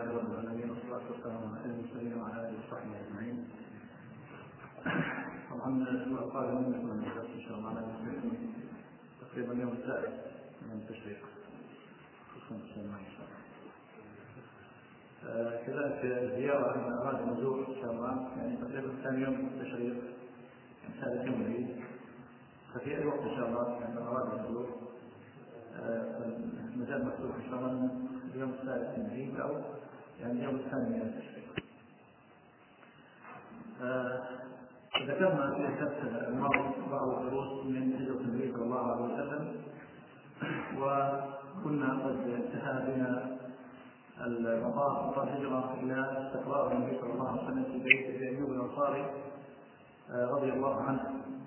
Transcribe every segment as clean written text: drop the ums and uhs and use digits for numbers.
لله رب العالمين والصلاة والسلام على المرسلين وعلى آله وصحبه أجمعين. طبعا الأوقات منكم من الدرس إن شاء الله على المسلمين تقريبا اليوم الثالث من التشريق خصوصا السلام إن شاء الله. كذلك زيارة من أراد النزول إن شاء الله يعني تقريبا ثاني يوم التشريق ثالث يوم العيد، ففي أي وقت إن شاء الله يعني أراد النزول المجال مفتوح إن شاء الله من اليوم الثالث من العيد أو يعني اليوم الثاني من التشريق. ذكرنا في الدرس الماضي بعض الدروس من هجرة النبي صلى الله عليه وسلم، وكنا قد انتهى بنا المطاف والهجرة إلى استقرار النبي صلى الله عليه وسلم في بيت أيوب الأنصاري رضي الله عنه.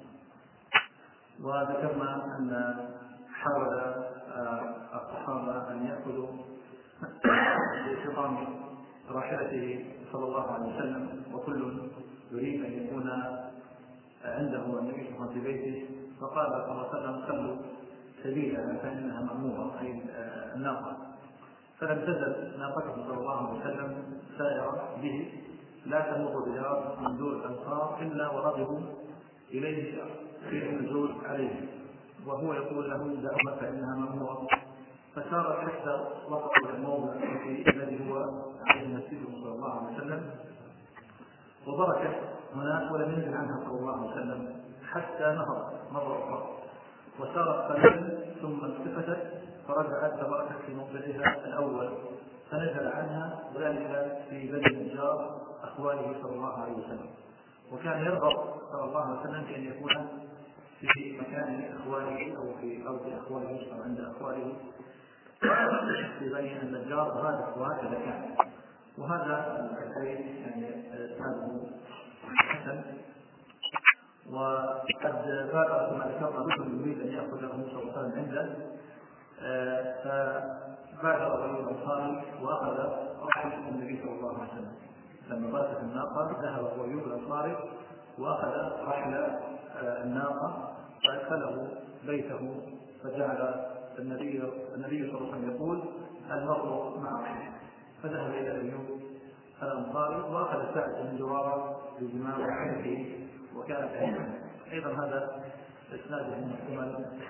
وذكرنا أن حاول الصحابة أن يأخذوا بخطام راحلته صلى الله عليه وسلم، وكل يريد أن يكون عنده النبي صلى الله عليه وسلم في بيته، فقال صلى الله عليه وسلم خلوا سبيلها فإنها مأمورة، أي الناقة. فلم تزل ناقته صلى الله عليه وسلم سائرة به لا تمر بدار من دور الأنصار إلا ورغبوا إليه في النزول عليه، وهو يقول له دعوة فإنها مأمورة. فسارت حتى وصلوا الموضع الذي هو عليه المسجد صلى الله عليه وسلم، وبركت هناك ولم ينزل عنها صلى الله عليه وسلم حتى نهضت مرة أخرى، وسارت قليلا ثم التفتت فرجعت فبركت في موضعها الأول فنزل عنها، وذلك في بني النجار أخواله صلى الله عليه وسلم. وكان يرغب صلى الله عليه وسلم بأن يكون في مكان أخواله أو في أرض أخواله أو عند أخواله في بني النجار، وهكذا كان. وهذا الحديث يعني اسناده حسن، وقد بادر كما ذكرنا رجل يريد ان ياخذ له صلى الله عليه وسلم عنده، فبادر الرجل الانصاري واخذ رحل النبي صلى الله عليه وسلم. لما بركت الناقه ذهب الرجل الانصاري واخذ رحل الناقه فادخله بيته، فجعل النبي صلى الله عليه وسلم يقول المرء مع رحله، فذهب إلى أيوب الأنصاري وأخذ سعد بن جرارة بجماع وحده وكانت أيضا هذا إسناده محتمل.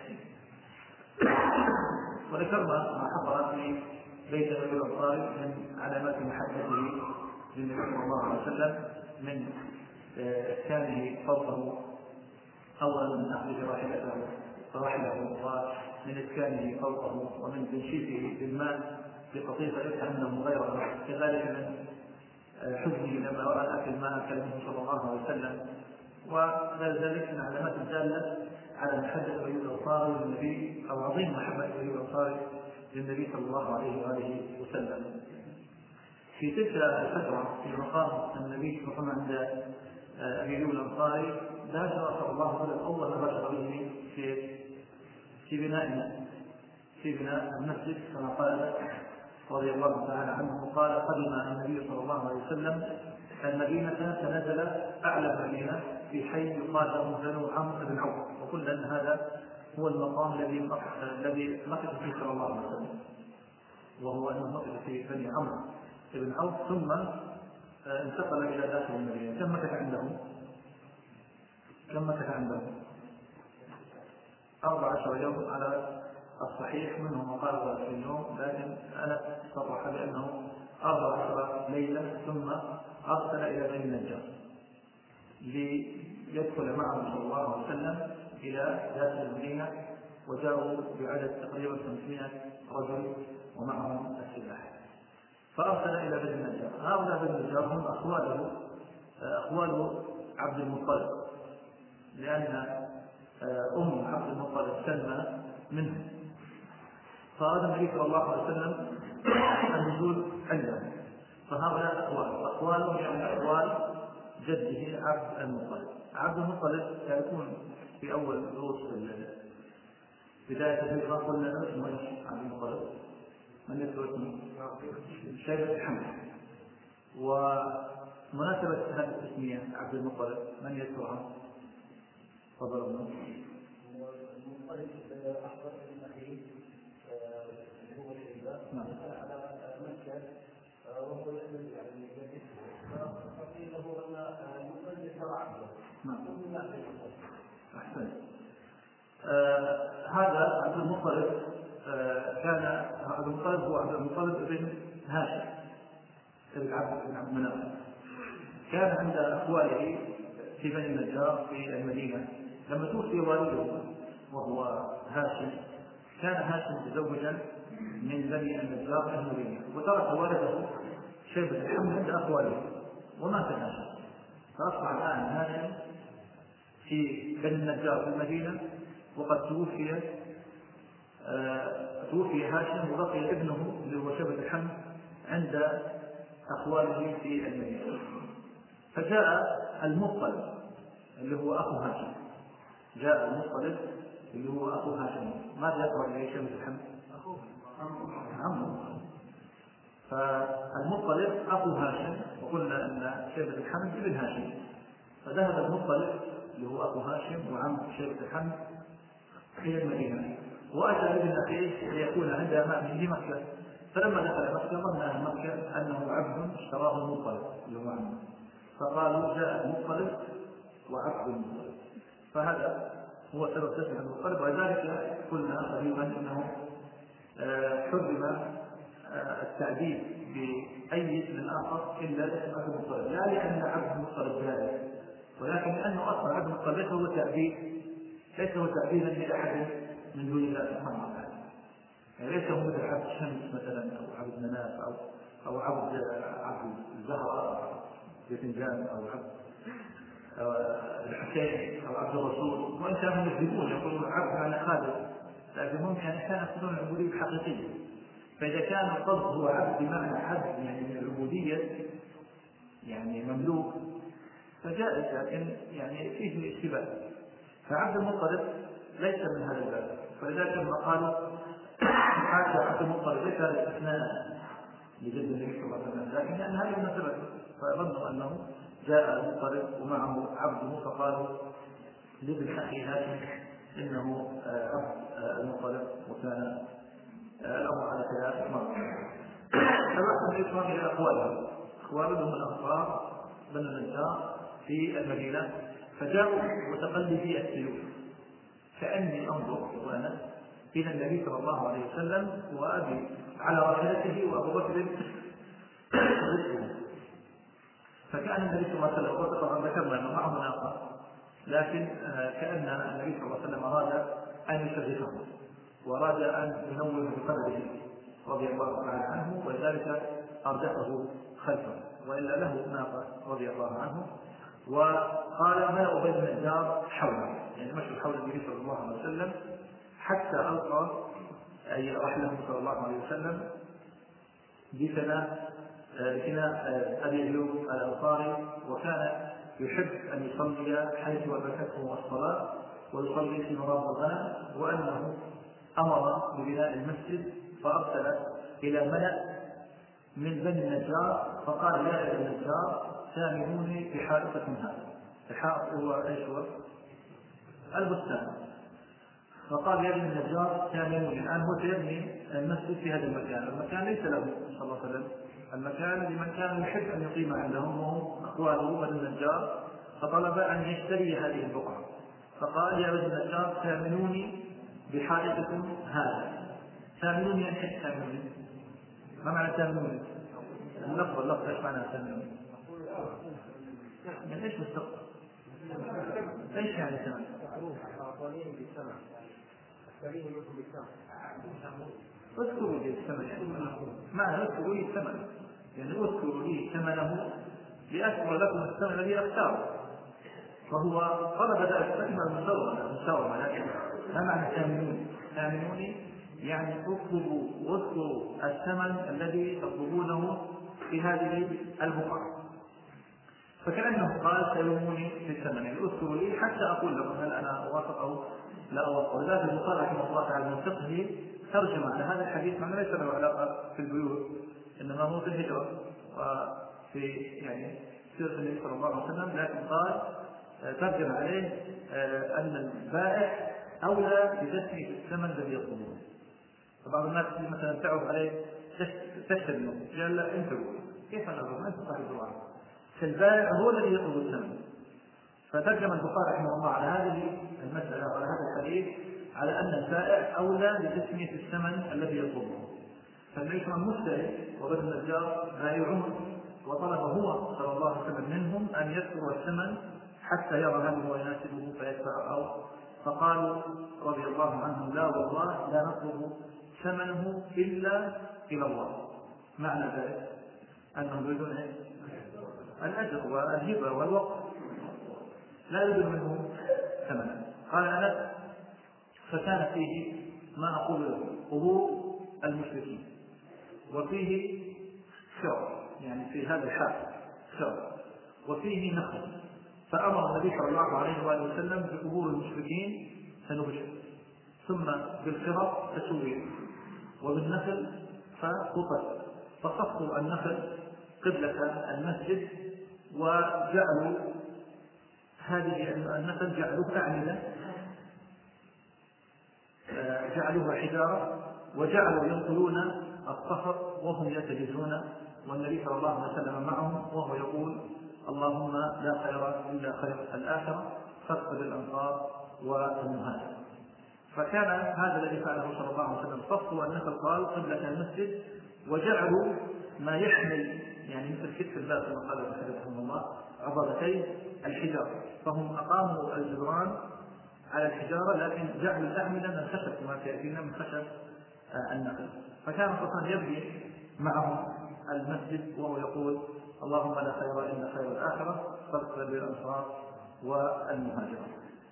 وذكرنا ما حصل في بيت أيوب الأنصاري من علامات محبته للنبي صلى الله عليه وسلم، من إسكانه فوقه أولا من أخذ راحله ومن إسكانه فوقه ومن تنشيفه بالماء بقطيفة يفهم غيره، كذلك من حزنه لما رأى الأكل ما أكله صلى الله عليه وسلم. وغير ذلك من علامات الدالة على محبة أيوب الأنصاري للنبي أو عظيم محبة أيوب الأنصاري للنبي صلى الله عليه وآله وسلم. في تلك الفترة في مقام النبي صلى الله عليه وسلم عند أيوب الأنصاري باشر صلى الله عليه وسلم أول ما باشر به في بناء المسجد، كما قال رضي الله تعالى عنه قال قدم النبي صلى الله عليه وسلم المدينة فنزل أعلى المدينة في حي يقال له بنو عمرو بن عوف، وقلنا أن هذا هو المقام الذي مكث فيه صلى الله عليه وسلم، وهو أنه مكث في بني عمرو بن عوف ثم انتقل إلى داخل المدينة. كم مكث عنده 14 يوم على الصحيح، منهم مقال 20 يوم، لكن أنا صرح بأنه 14 ليلة ثم أرسل إلى بني النجار ليدخل معه صلى الله عليه وسلم إلى داخل المدينة، وجاءوا بعدد تقريبا 500 رجل ومعهم السلاح، فأرسل إلى بني النجار. هؤلاء بني النجار هم أخوال عبد المطلب، لأن أم عبد المطلب سلمى منهم، فأراد النبي صلى الله عليه وسلم النزول عندهم. فهؤلاء أخوال يعني أخوال جده عبد المطلب. عبد المطلب يكون في أول دروس بداية الهجرة قلنا اسمه عبد المطلب، من يذكر اسمه شيبة حمد. ومناسبة هذه التسمية عبد المطلب من يذكرها؟ تفضل. المطلب أحضر من أخيه هو شيبة على مكة أحسن. هذا عبد المطلب كان عبد المطلب هو عبد المطلب بن هاشم بن عبد مناف. كان عند أخواله في بني النجار في المدينة. لما توفي والده وهو هاشم، كان هاشم متزوجا من بني النجار في المدينة، وترك ولده شيبة الحمل عند أخواله ومات هاشم. فأصبح الآن هاشم في بني النجار في المدينة، وقد توفي هاشم وبقي ابنه اللي هو شيبة الحمل عند أخواله في المدينة. فجاء المطلب اللي هو أخو هاشم، جاء المطلب اللي هو أخو هاشم. ماذا يقرأ إليه شيبة الحمل؟ عمه. فالمطلب أخو هاشم، وقلنا أن شيبة الحمل ابن هاشم. فذهب المطلب اللي هو أخو هاشم وعم شيبة الحمل إلى المدينة، وأتى ابن أخيه ليكون عند أمامه في مكة. فلما دخل مكة ظن أهل مكة أنه عبد اشتراه المطلب اللي هو عمه، فقالوا جاء المطلب وعبد المطلب. فهذا هو سبب تسمية المطلب. ولذلك قلنا قريبا أنه حرم التعديل بأي اسم آخر إلا اسم عبد المطلب، لا لأن عبد المطلب جائز، ولكن لأنه أصلا عبد المطلب ليس هو تعديل، ليس هو تعديلا لأحد من دون الله سبحانه وتعالى. يعني ليس هو مثل عبد الشمس مثلا أو عبد مناف أو عبد الزهراء أو باذنجان أو عبد الحسين أو عبد الرسول. وإن كانوا يكذبون يقولون عبد معنى خالد، لكن هم يعني كانوا يقصدون العبودية الحقيقية. فإذا كان القصد هو عبد بمعنى عبد يعني من العبودية يعني مملوك فجائز، لكن يعني فيه اشتباه. فعبد المطلب ليس من هذا الباب، فلذلك لما قالوا حاشا عبد المطلب ليس هذا استثناء لجد النبي صلى الله عليه وسلم، لكن لأن هذه المناسبة فظنوا أنه جاء المطلب ومعه عبده، فقالوا لابن أخي هاشم إنه عبد المطلب، وكان الأمر على خلاف مرة. فبعث الإسلام إلى أخوالهم الأنصار بنو النجار في المدينة، فجاءوا متقلدي السيوف، كأني أنظر وأنا إلى النبي صلى الله عليه وسلم وأبي على راحلته وأبو بكر رزقه. فكان النبي صلى الله عليه وسلم طبعا ذكرنا أنه معه ناقة، لكن كأن النبي صلى الله عليه وسلم أراد أن يشرفه وأراد أن ينوه بقدره رضي الله تعالى عنه، ولذلك أرجعه خلفه، وإلا له ناقة رضي الله عنه. وقال ملأ بني النجار حوله، يعني مشوا حول النبي صلى الله عليه وسلم حتى ألقى أي رحله صلى الله عليه وسلم بثناء أبي أيوب الأنصاري، وكان يحب أن يصلي حيث أدركته الصلاة ويصلي في مرابض الغنم، وأنه أمر ببناء المسجد فأرسل إلى ملأ من بني النجار فقال يا بني النجار سامعوني بحائطكم هذا. الحائط هو ايش هو؟ البستان. فقال يا بني النجار سامعوني، الآن هو سيبني المسجد في هذا المكان، المكان ليس له صلى الله عليه وسلم، المكان لمن كان يحب أن يقيم عندهم وهم أخواله بني النجار، فطلب أن يشتري هذه البقعة. فقال يا بني النجار سامعوني بحائطكم هذا. سامعوني يعني ايش سامعوني؟ ما معنى سامعوني؟ اللفظ ايش معنى سامعوني؟ من ايش مستقبل؟ ايش يعني سمع؟ اذكروا لي الثمن، معنى اذكروا لي الثمن يعني اذكروا لي ثمنه لأذكر لكم الثمن الذي اختاره. فهو طلب ذلك الثمن مساومة، لكن ما معنى سامعوني؟ سامعوني يعني اذكروا الثمن الذي تطلبونه في هذه البقعة. فكأنه قال سيلوموني في الثمن، يعني اذكروا لي حتى أقول لكم هل أنا أوافق أو لا أوافق. ولذلك البخاري رحمه الله تعالى من فقهه ترجم على هذا الحديث، معنى ليس له علاقة في البيوت، إنما هو في الهجرة وفي يعني سيرة النبي صلى الله عليه وسلم، لكن قال ترجم عليه أن البائع أولى بتسمية الثمن الذي يطلبونه. فبعض الناس مثلا تعرف عليه تشتري منه، قال لا انتبهوا كيف نظر؟ ما ينفع الدعاء، فالبائع هو الذي يطلب الثمن. فترجم البخاري رحمه الله على هذه المسألة وعلى هذا الحديث على أن البائع أولى بتسمية الثمن الذي يطلبه. فالبيع مشتري وبدل النجار بايعون، وطلب هو صلى الله عليه وسلم منهم أن يذكروا الثمن حتى يرى هل هو يناسبه فيدفع أو. فقالوا رضي الله عنهم لا والله لا نطلب ثمنه إلا إلى الله. معنى ذلك أنهم يريدون الأجر والهبة والوقت، لا يريد منه ثمنا. قال أنس فكان فيه ما أقول له قبور المشركين، وفيه شر، يعني في هذا الحال شر، وفيه نخل، فأمر النبي صلى الله عليه وآله وسلم بقبور المشركين فنبشر، ثم بالخرق فسوي، وبالنخل فقطت، فصفوا النخل قبلة المسجد، وجعلوا هذه النخل جعلوها أعمدة، جعلوها حجارة، وجعلوا ينقلون الصخر وهم يتجزون، والنبي صلى الله عليه وسلم معهم وهو يقول اللهم لا خير إلا خير الآخرة فاغفر الأنصار والمهاجر. فكان هذا الذي فعله صلى الله عليه وسلم، صفوا النخل قال قبلة المسجد، وجعلوا ما يحمل يعني مثل كتف الباب كما قال رحمه الله عضلتين الحجارة، فهم أقاموا الجدران على الحجارة لكن جعلوا الأعمدة من خشب كما سيأتينا من خشب النخل. فكان الرسول يبني معهم المسجد وهو يقول اللهم لا خير إلا خير الآخرة فاغفر للأنصار والمهاجرين.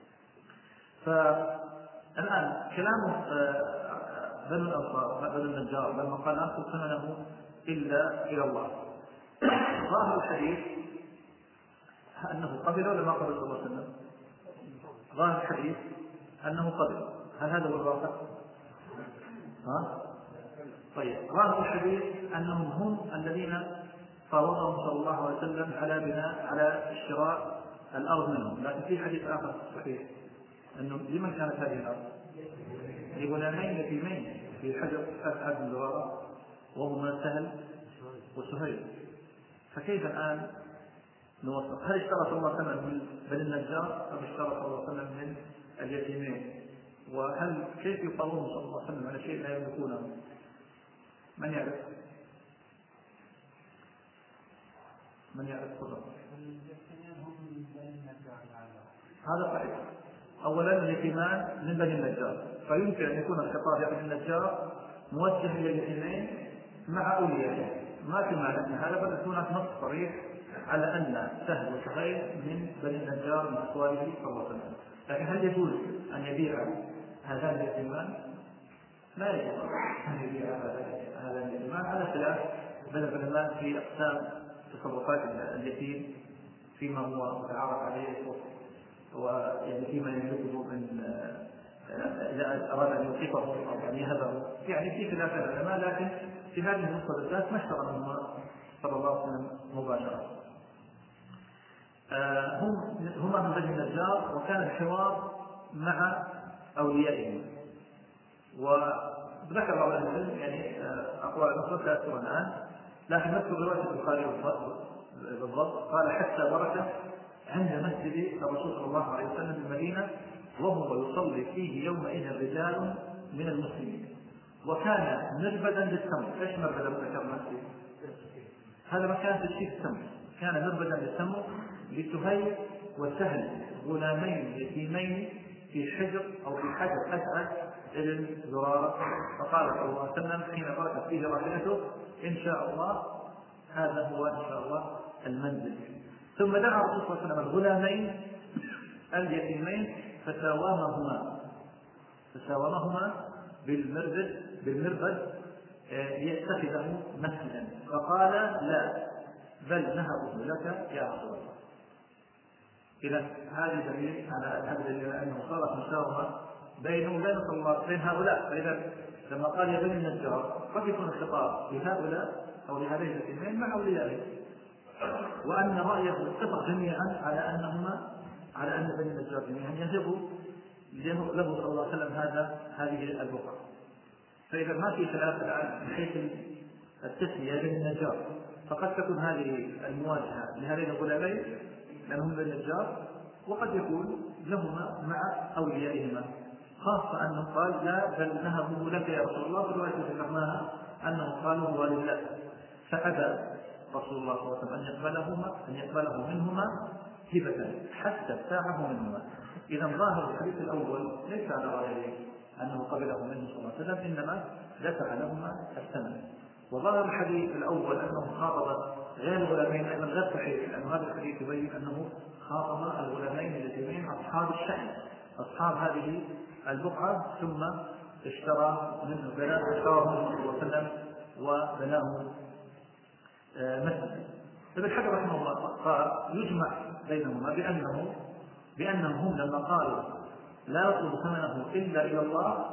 فالآن كلام بنو الأنصار بنو النجار لما قال لا نأخذ ثمنه إلا إلى الله، ظاهر الحديث أنه قبل ولا ما قبل صلى الله عليه وسلم؟ ظاهر الحديث أنه قبل. هل هذا هو الواقع؟ طيب، ظاهر الحديث أنهم هم الذين فاوضهم صلى الله عليه وسلم على بناء على شراء الأرض منهم. لكن في حديث آخر صحيح أنه لمن كانت هذه الأرض؟ لغلامين يتيمين في حجر أسعد بن زرارة وهما سهل وسهيل. فكيف الآن نوصف؟ هل اشترى صلى الله عليه وسلم من بني النجار أم اشترى صلى الله عليه وسلم من اليتيمين؟ وهل كيف يقاومون صلى الله عليه وسلم على شيء لا يملكونه؟ من يعرف؟ من يعرف خطر؟ هذا صحيح. أولا اليتيمان من بني النجار، فيمكن أن يكون الخطاب يا بني النجار موجه إلى اليتيمين مع أوليائهم، ما في معنى هذا، بل هناك نص صريح على أن سهل وسهيل من بني النجار من أخواله صلى الله عليه وسلم. لكن هل يجوز أن يبيع هذان اليتيمان؟ لا يجوز أن يبيع هذان اليتيمان، على خلاف بين العلماء في أقسام تصرفات اليتيم فيما هو متعارف عليه ويعني فيما يملكه من إذا أراد أن يوقفه أو أن يهبه، يعني في خلاف العلماء. لكن في هذه النقطة بالذات ما اشترى منهما صلى الله عليه وسلم مباشرة. هما من بني النجار، وكان الحوار مع أوليائهم. وذكر بعض العلم يعني أقوال أخرى لا أذكرها الآن، لكن نذكر رواية البخاري بالضبط. قال حتى بركة عند مسجد الرسول صلى الله عليه وسلم بالمدينة وهو يصلي فيه يومئذ رجال من المسلمين، وكان مربدا للتمر. ايش مربدا ذكرنا؟ هذا مكان تشريف التمر، كان مربدا للتمر لسهيل وسهل غلامين يتيمين في حجر او في حجر اسعد ابن زرارة. فقال صلى الله عليه وسلم حين بركت فيه راحلته ان شاء الله هذا هو ان شاء الله المنزل. ثم دعا الرسول صلى الله عليه وسلم الغلامين اليتيمين فساومهما بالمربد ليتخذه مسجدا، فقال لا بل نهبه لك يا رسول الله. إذا هذه دليل على أنه صارت مساومة بينه وبين هؤلاء. فإذا لما قال يا بني النجار قد يكون الخطاب لهؤلاء أو لهذين الاثنين مع أوليائهم، وأن رأيه اتفق جميعا على أن بني النجار جميعا يهبوا له صلى الله عليه وسلم هذه البقعة. فإذا ما في خلاف الآن من حيث التسمية بني النجار، فقد تكون هذه المواجهة لهذين الغلامين لأنهم بين النجار، وقد يكون لهما مع أوليائهما، خاصة أنه قال لا بل نهبه لك يا رسول الله، في رواية ذكرناها أنه قالوا هو لله، فأبى رسول الله صلى الله عليه وسلم أن يقبله منهما هبة حتى ابتاعه منهما. إذا ظاهر الحديث الأول ليس على غير أنه قبله منه صلى الله عليه وسلم، إنما دفع لهما الثمن. وظاهر الحديث الأول أنه خاطب غير الغلامين أيضا غير صحيح، لأن هذا الحديث يبين أنه خاطب الغلامين الاثنين أصحاب الشأن، أصحاب هذه البقعة، ثم اشترى منه صلى الله عليه وسلم وبناه مسجد. ابن حجر رحمه الله قال يجمع بينهما بأنهم هم لما قالوا لا يطلب ثمنه إلا إلى الله،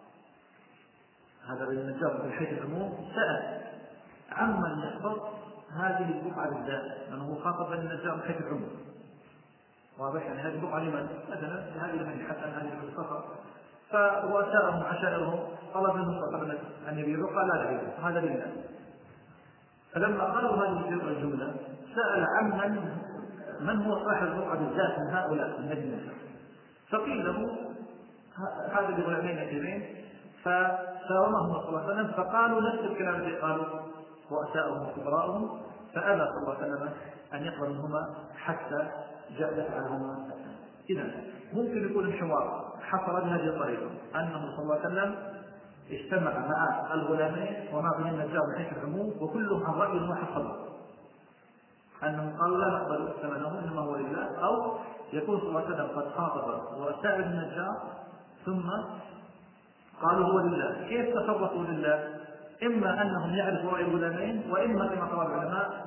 هذا بين النجار في حيث العموم، سأل عمن يحفظ هذه البقعة بالذات، لأنه خاطب بين النجار من حيث العموم. واضح؟ يعني هذه البقعة لمن؟ مثلا هذه لمن حسن، هذه لمن السفر، فوسائرهم عشائرهم طلب منه قبل أن يبيعوا قال لا يبيعوا، هذا لله. فلما قالوا هذه الجملة سأل عن من هو صاحب البقعة بالذات من هؤلاء من الناس، فقيل له هذا الغلامين الاثنين، فساومهم صلى الله عليه وسلم، فقالوا نفس الكلام الذي قالوا رؤساؤهم وكبراءهم، فأبى صلى الله عليه وسلم أن يقبل منهما حتى جاء دفع لهما. إذا ممكن يكون الحوار حصل بهذه الطريقة، أنه صلى الله عليه وسلم اجتمع مع الغلامين ومع بني النجار من حيث العموم، وكلهم عن رأي واحد صدر أنهم قالوا لا نقبل ثمنه إنما هو لله، أو يكون صلى الله عليه وسلم قد خاطب ورسائل النجار ثم قالوا هو لله. كيف تصرفوا لله؟ إما أنهم يعرفوا رأي الغلامين، وإما كما قال العلماء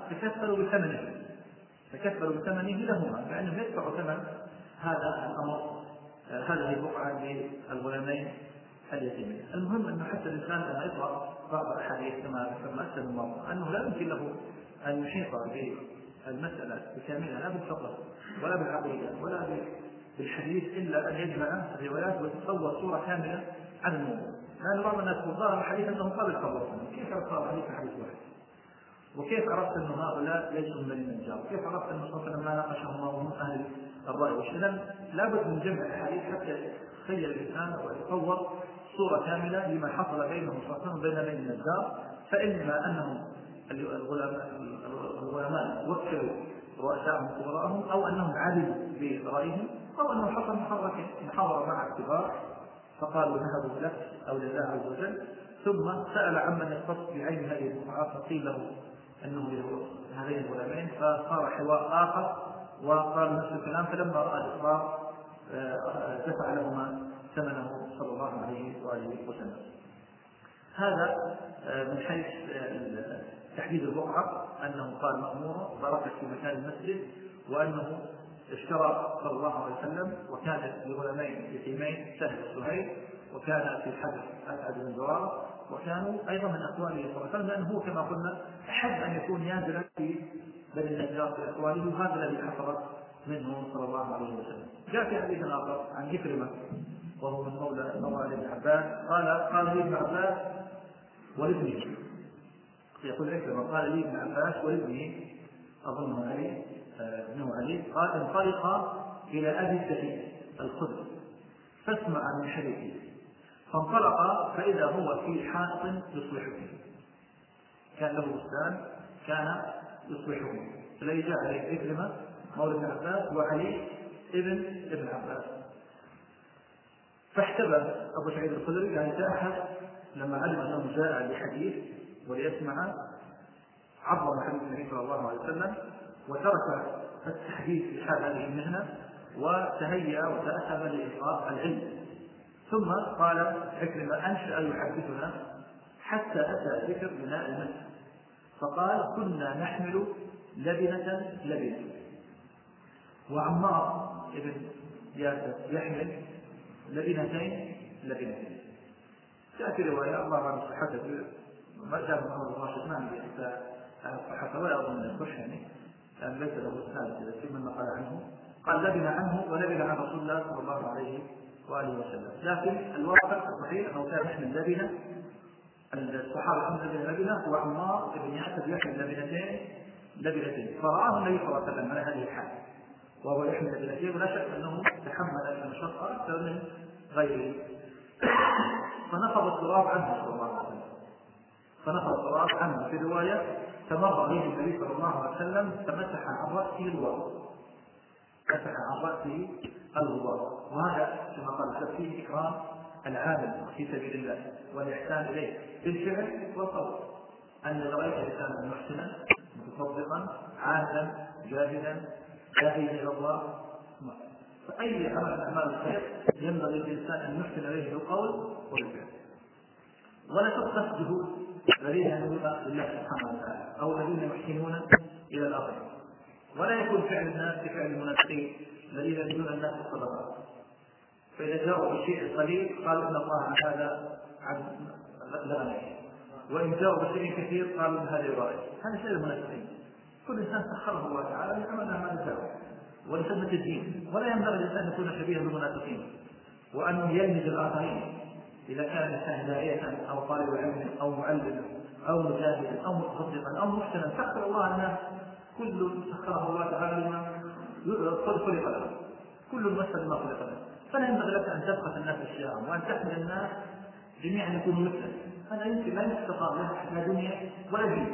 تكفلوا بثمنه لهما، لأنهم يدفعوا ثمن هذا الأمر، هذه البقعة للغلامين اليتيمين. المهم أنه حتى الإنسان لما يقرأ بعض الأحاديث كما ذكرنا أكثر من مرة أنه لا يمكن له أن يحيط بالمسألة بكاملها، لا بالفقه ولا بالعقيدة ولا بالحديث، إلا أن يجمع الروايات ويتصور صورة كاملة عن الموضوع. لأن بعض الناس ظاهر الحديث أنهم قبل خبرهم، كيف عرفت الحديث واحد؟ وكيف عرفت أن هؤلاء ليسوا من النجار؟ وكيف عرفت أن صلى ما ناقشهم وهم أهل الرأي والشلل؟ لابد من جمع الحديث حتى يتخيل الإنسان ويتصور صورة كاملة لما حصل بينهم صلى الله عليه وسلم بين النجار. فإما أنهم الغلمان وكلوا رؤساءهم وكبراءهم، أو أنهم علموا برأيهم، أو أنه حصل محاورة مع الكبار فقالوا نهبوا لك أو لله عز وجل، ثم سأل عمن يختص بعين هذه البقعة فقيل له أنه هذين الغلامين، فصار حوار آخر وقال نفس الكلام. فلما رأى الإصرار دفع لهما ثمنه صلى الله عليه وآله وسلم. هذا من حيث تحديد البقعة، أنه قال مأمورة بركت في مكان المسجد، وأنه اشترى صلى الله عليه وسلم، وكان لغلامين يتيمين سهل وسهيل، وكان في الحجر أسعد بن زرارة، وكانوا أيضا من أخوانه صلى الله عليه وسلم، لأنه هو كما قلنا أحب أن يكون نازلا في بني النجار في أخوانه، وهذا الذي حصل منه صلى الله عليه وسلم. جاء في حديث آخر عن عكرمة وهو من مولى ابن عباس قال لي ابن عباس ولابنه، يقول عكرمة قال لي ابن عباس ولابنه أظنه علي ابنه علي، قال انطلق إلى أبي السفينة الخدر فاسمع من حديثه، فانطلق فإذا هو في حائط يصلحه، كان له بستان كان يصلحه، فالذي جاء عليه عكرمة مولى ابن عباس وعلي ابن عباس. فاحتبى أبو سعيد الخدري يعني تأحد لما علم أنه جاء لحديث وليسمع، عظم حديث النبي صلى الله عليه وسلم وترك التحديث في حال هذه المهنة وتهيأ وتأهب لإلقاء العلم. ثم قال عكرمة أنشأ يحدثنا حتى أتى ذكر بناء المسجد، فقال كنا نحمل لبنة وعمار ابن ياسر يحمل لبنتين. تأتي رواية الله عن صحته ما جاء محمد الراشد ما عندي صحته ولا أظن أن يصح، يعني لأن ليس له إسناد إذا في من نقل عنه، قال لبن عنه ولبن عن رسول الله صلى الله عليه وآله وسلم. لكن الواقع الصحيح أنه كان يحمل لبنة الصحابة خمسة بن لبنة وعمار بن ياسر يحمل لبنتين فرآه النبي صلى الله عليه وسلم على هذه الحال وهو يحمل لبنتين ولا شك أنه تحمل المشقة أكثر من غيره فنفض التراب عنه صلى الله عليه وسلم في رواية فمر عليه النبي صلى الله عليه وسلم فمسح عن رأسه الغبار وهذا كما قال فيه إكرام العامل في سبيل الله والإحسان إليه بالفعل والقول أن رأيت إنسانا محسنا متصدقا عادلا جاهدا داعيا إلى الله فأي عمل من أعمال الخير ينبغي للإنسان أن يحسن إليه بالقول والفعل ولا تبخس جهود الذين يعملون لله سبحانه وتعالى أو الذين يحسنون إلى الآخر ولا يكون فعل الناس كفعل المنافقين الذين يدعون الناس الصدقات فإذا جاءوا بشيء قليل قالوا إن الله عن هذا لا نعيش وإن جاءوا بشيء كثير قالوا إن هذا يبارك هذا شيء المنافقين كل إنسان سخره الله تعالى يعمل ما يشاء ولخدمة الدين ولا ينبغي الإنسان أن يكون شبيها بالمنافقين وأن يلمز الآخرين إذا كان الإنسان داعية أو طالب علم أو معلم أو مجاهدا أو متصدقا أو محسنا سخر الله الناس كل سخره الله تعالى لما خلق له كل مثل ما خلق له فلا ينبغي لك أن تبخس الناس أشياء وأن تحمل الناس جميعا يكونوا مثلك هذا يمكن لا يستطاع لا دنيا ولا دين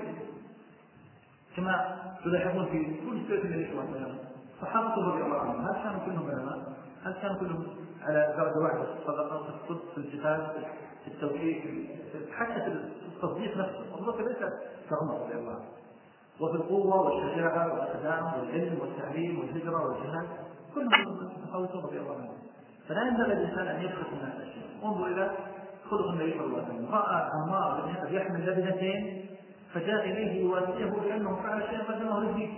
كما تلاحظون في كل سورة النبي صلى الله عليه وسلم صحابة رضي الله عنهم هل كانوا كلهم علماء؟ هل كانوا كلهم على درجة واحدة في الصدقة في الصدق في الجهاد في التوحيد حتى في التصديق نفسه أبو ليس كعمر رضي الله عنه وفي القوة والشجاعة والإقدام والعلم والتعليم والهجرة والجهاد كلهم متفاوتون رضي الله عنهم فلا ينبغي الإنسان أن يبخس الناس أشياء انظر إلى خلق النبي صلى الله عليه وسلم رأى عمار بن ياسر يحمل لبنتين فجاء إليه يواسيه لأنه فعل شيئا قدمه للدين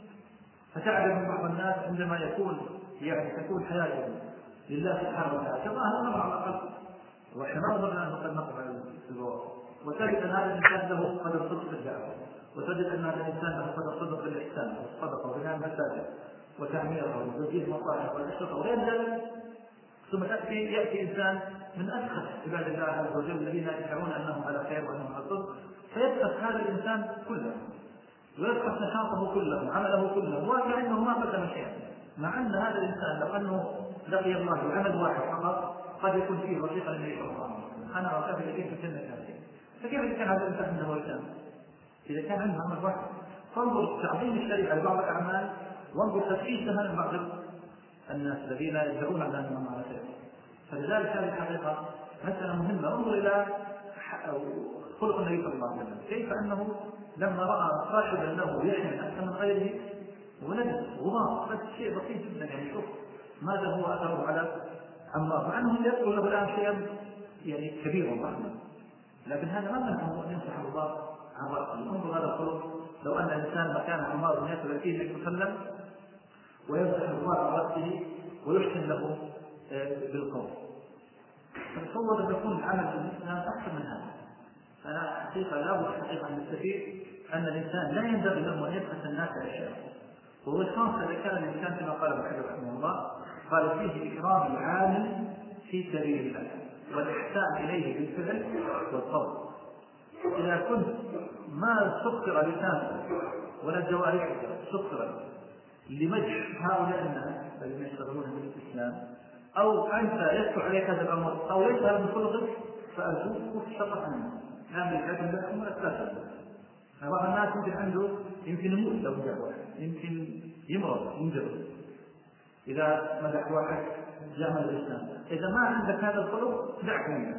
فتعلم بعض الناس عندما تكون حياته لله سبحانه وتعالى كما هذا على الأقل وحنا نظرنا أنه قد نقع في الواقع وتجد أن هذا الإنسان له قدر صدق في الدعوة وتجد أن هذا الإنسان له قدر صدق في الإحسان والصدقة وبناء المساجد وتعميرها وتوجيه المصالح والأشرطة وغير ذلك ثم يأتي إنسان من أسخف عباد الله عز وجل الذين يدعون أنهم على خير وأنهم على صدق فيبخس هذا الإنسان كله ويبخس نشاطه كله وعمله كله وكأنه ما قدم شيئا مع أن هذا الإنسان لو أنه لقي الله بعمل واحد فقط قد يكون فيه وثيقة للنبي صلى الله عليه وسلم أنا وكافي الذين في الجنة كافيين فكيف إذا كان هذا الإنسان عنده وثام إذا كان عنده عمل واحد فانظر تعظيم الشريعة لبعض الأعمال وانظر تفكيسها من بعض الناس الذين يدعون على أنهم على خير فلذلك هذه الحقيقة مسألة مهمة انظر إلى خلق النبي صلى الله عليه وسلم كيف أنه لما رأى صاحبا له يحمل أكثر من غيره ولد غبار بس شيء بسيط جدا يعني شوف ماذا هو أثره على عمار مع أنه يذكر له الآن شيئا يعني كبير ضخما لكن هذا ما منعه أن يمسح الله عن رأسه انظر هذا الخلق لو أن الإنسان مكان عمار بن ياسر فيه النبي صلى الله عليه وسلم ويمسح الله عن رأسه ويحسن له بالقول فتصور أن يكون العمل في الإسلام أكثر من هذا فأنا حقيقة لا بد حقيقة أن نستفيد أن الإنسان لا ينبغي له أن يبخس الناس أشياء وبالخاصة إذا كان الإنسان كما قال ابن حجر رحمه الله قال فيه إكرام العامل في سبيل الله والإحسان إليه بالفعل والقول إذا كنت ما سكر لسانك ولا جوارحك سكر لمجح هؤلاء الناس الذين يشتغلون بالإسلام أو أنت يسكر عليك هذا الأمر أو ليس هذا من خلقك فأرجوك الشطح عنه نعمل الحكم لكم ولا تلاتة بعض الناس يمكن عنده يمكن يموت لو مدح واحد يمكن يمرض ينجرد إذا مدح واحد جامل الإسلام إذا ما عندك هذا الخلق دعك منه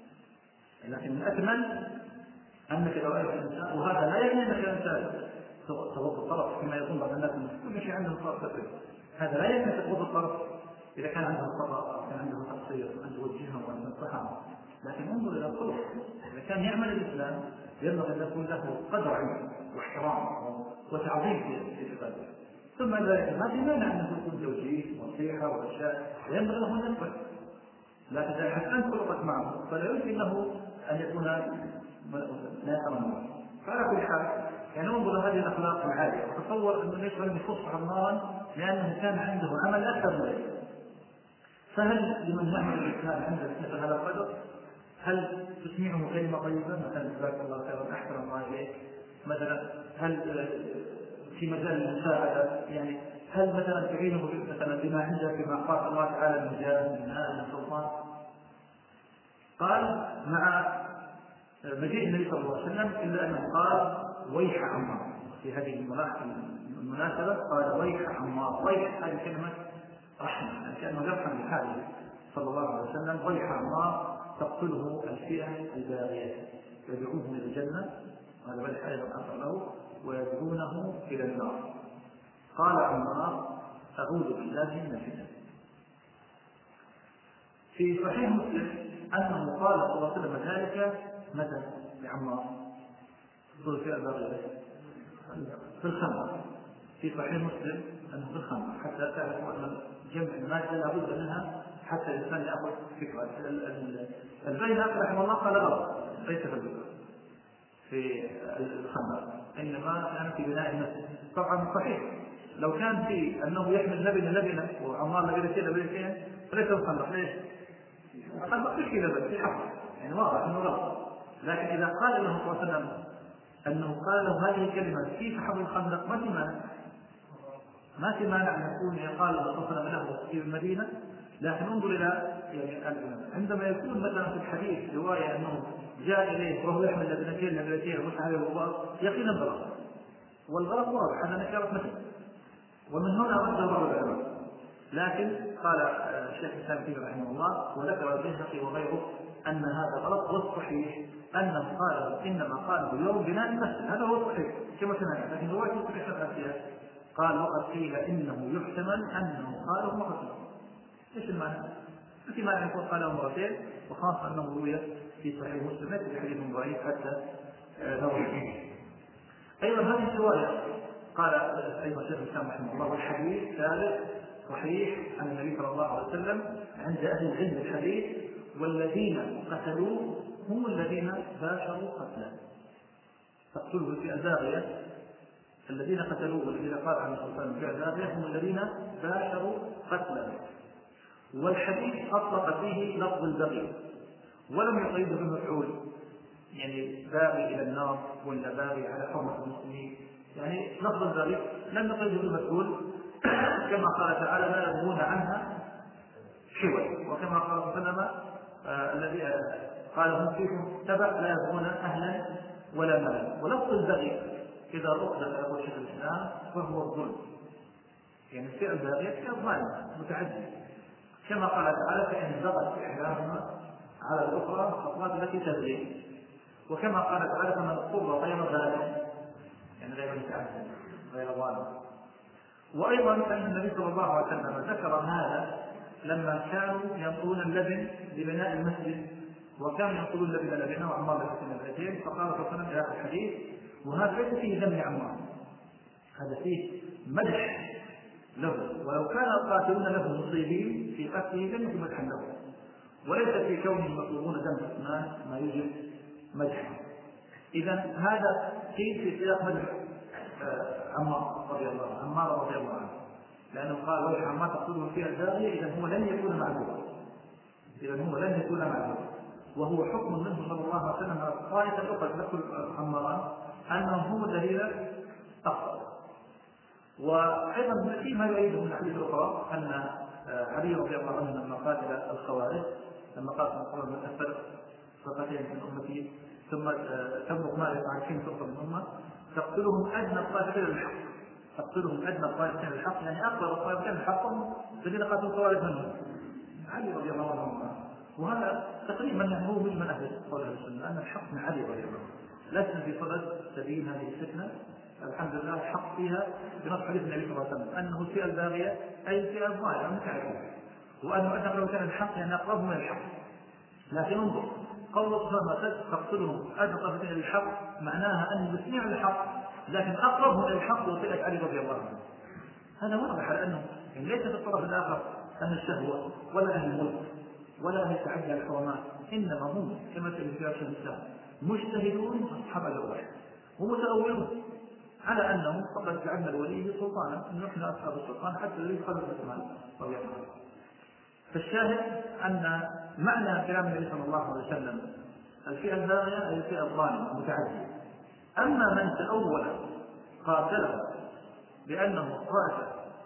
لكن من أكمل أنك لو رأيت الإنسان وهذا لا يعني أنك الإنسان تغض الطرف كما يظن بعض الناس كل شيء عندهم طرف تقريبا هذا لا يعني أنك تغض الطرف إذا كان عنده خطأ أو كان عنده تقصير وأن توجهه وأن تنصحه لكن انظر إلى الخلق إذا كان يعمل الإسلام ينبغي أن يكون له قدر علم واحترام وتعظيم في عباده ثم ذلك ما في مانع أن يكون توجيه ونصيحة وأشياء وينبغي له أن يقبل لكن إذا حسنت خلقت معه فلا يمكن له أن يكون لا يترمى فعلى كل حال يعني انظر هذه الأخلاق العالية وتصور أنه ليس لم يخص عمارا لأنه كان عنده عمل أكثر من ذلك فهل لمن يعمل الإسلام عنده مثل هذا القدر هل تسمعه كلمة طيبة مثلا جزاك الله خيرا أحسن الله إليك مثلا؟ هل في مجال المساعدة يعني هل مثلا تعينه مثلا بما عنده فيما قال الله تعالى من جاه من مال من سلطان؟ قال مع مجيء النبي صلى الله عليه وسلم إلا أنه قال ويح عمار في هذه المناسبة، قال ويح عمار. ويح هذه كلمة رحمة كأنه يرحم بحاله صلى الله عليه وسلم. ويح عمار تقتله الفئة الباغية يدعوهم إلى الجنة، وهذا بل أيضا أثر له، ويدعونه إلى النار. قال عمار أعوذ بالله من الفتن. في صحيح مسلم أنه قال صلى الله عليه وسلم ذلك متى لعمار في الفئة الباغية في الخمر. في صحيح مسلم أنه في الخمر حتى تعرفوا أن جمع المادة لابد منها حتى الإنسان يأخذ فكرة. البيهقي رحمه الله قال غلط ليس في البكر في الخمر، إنما كان في بناء المسجد. طبعا صحيح لو كان في أنه يحمل لبنة وعمار لبنتين فليس الخمر. ليش؟ الخمر في لبن في حق يعني واضح أنه غلط. لكن إذا قال له صلى الله عليه وسلم أنه قال له هذه الكلمة في حب الخندق ما في مانع أن يكون يقال له صلى الله عليه وسلم في المدينة. لكن انظر إلى يعني عندما يكون مثلا في الحديث رواية أنه جاء إليه وهو يحمل لبنتين ومسح عليه الغبار يقينا غلط، والغلط واضح أن نكرة مثل، ومن هنا رده بعض العلماء. لكن قال الشيخ الإسلام تيمية رحمه الله وذكر البيهقي وغيره أن هذا غلط، والصحيح أنه قال إنما قاله اليوم بناء المسجد، هذا هو الصحيح كما سمعنا. لكن رواية الصحيح الأساسية قال وقد قيل إنه يحتمل أنه قاله مرتين. إيش المعنى؟ في معنى يكون قاله مرتين، وخاصة أنه روي في صحيح مسلم ليس بحديث ضعيف حتى نوعه. أيضا هذه الرواية قال أيضا الشيخ الإسلام رحمه الله والحديث ثالث صحيح عن النبي صلى الله عليه وسلم عند أهل العلم الحديث والذين قتلوه هم الذين باشروا قتله. تقتله في الباغية الذين قتلوه والذين قال عنه صلى الله عليه وسلم في الباغية هم الذين باشروا قتله. والحديث أطلق فيه لفظ البغي ولم يقيده بالمفعول يعني باغي إلى النار ولا باغي على حرمة المسلمين، يعني لفظ البغي لم يقيده بالمفعول كما قال تعالى لا يبغون عنها حوى، وكما قال صلى الله عليه وسلم الذي قال هم فيكم تبع لا يبغون أهلا ولا مالا. ولفظ البغي إذا أطلق يقول شيخ الإسلام فهو الظلم، يعني الفئة الباغية فئة ظالمة متعدية، كما قال تعالى فإن بغت إحداهما على الأخرى فالله التي تبغي، وكما قال تعالى فمن اضطر غير ظالم يعني غير متعدد غير ظالم. وأيضا فإن النبي صلى الله عليه وسلم ذكر هذا لما كانوا ينقلون اللبن لبناء المسجد، وكانوا ينقلون اللبن لبناء وعمار لبناء البيتين، فقال صلى الله عليه وسلم في هذا الحديث وهذا ليس فيه ذم عمار، هذا فيه مدح له، ولو كان القاتلون له مصيبين في قتله لم يكن مدحا له، وليس في كونهم يطلبون دم عثمان ما يوجد مدحا. إذا هذا في سياق مدح عمار رضي الله عنه، لأنه قال ويح عمار تقتله فيها الباغية إذا هو لن يكون معذورا، وهو حكم منه صلى الله عليه وسلم على الطائفة الأخرى تذكر عماران أنهم هم الذين أخطأوا. وأيضا فيما يؤيده من الحديث الأخرى أن علي رضي الله عنه لما قاتل الخوارج لما قاتل الخوارج من أسفل فرقتين من أمتي ثم تبلغ ما يتعرفين فرقة من أمة تقتلهم أدنى الطائفتين للحق، يعني أكبر الطائفتين للحق الذين قاتلوا الخوارج منهم علي رضي الله عنه. وهذا تقريبا هو مجمل أهل قول أهل السنة أن الحق من علي رضي الله عنه. لسنا في صدد تبيين هذه الفتنة، الحمد لله الحق فيها بنص حديث النبي صلى الله عليه وسلم أنه الفئة الباغية أي الفئة الظاهرة متعرفة، وأنه أنه لو كان الحق يعني أقرب من الحق. لكن انظر قول الله تقتلهم أدنى طائفتين للحق معناها أن يسمع الحق لكن أقربهم إلى الحق وفئة علي رضي الله عنه. هذا واضح على أنه يعني ليس في الطرف الآخر أهل الشهوة ولا أهل الملك ولا أهل التعدي على الحرمات، إنما هم كما تقول في أرشاد الإسلام مجتهدون أصحاب الأوائل ومتأولون على أنهم فقد جعلنا الولي سلطانا، أن نحن أصحاب السلطان حتى الذي قبل السلطان رضي الله عنه. فالشاهد أن معنى كلام النبي صلى الله عليه وسلم الفئة الباغية أي الفئة الظالمة متعدية. أما من تأول قاتله بأنه قاتل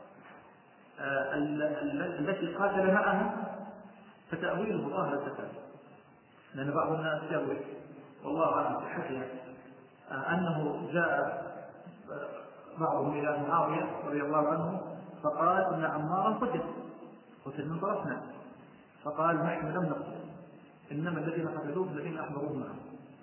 التي قاتل معها فتأويله ظاهر الفساد، لأن بعض الناس يروي والله أعلم في حكيه أنه جاء بعضهم إلى معاوية رضي الله عنه فقال إن عمارا قتل من طرفنا، فقال نحن لم نقتل إنما الذين قتلوه الذين أحضروه معه.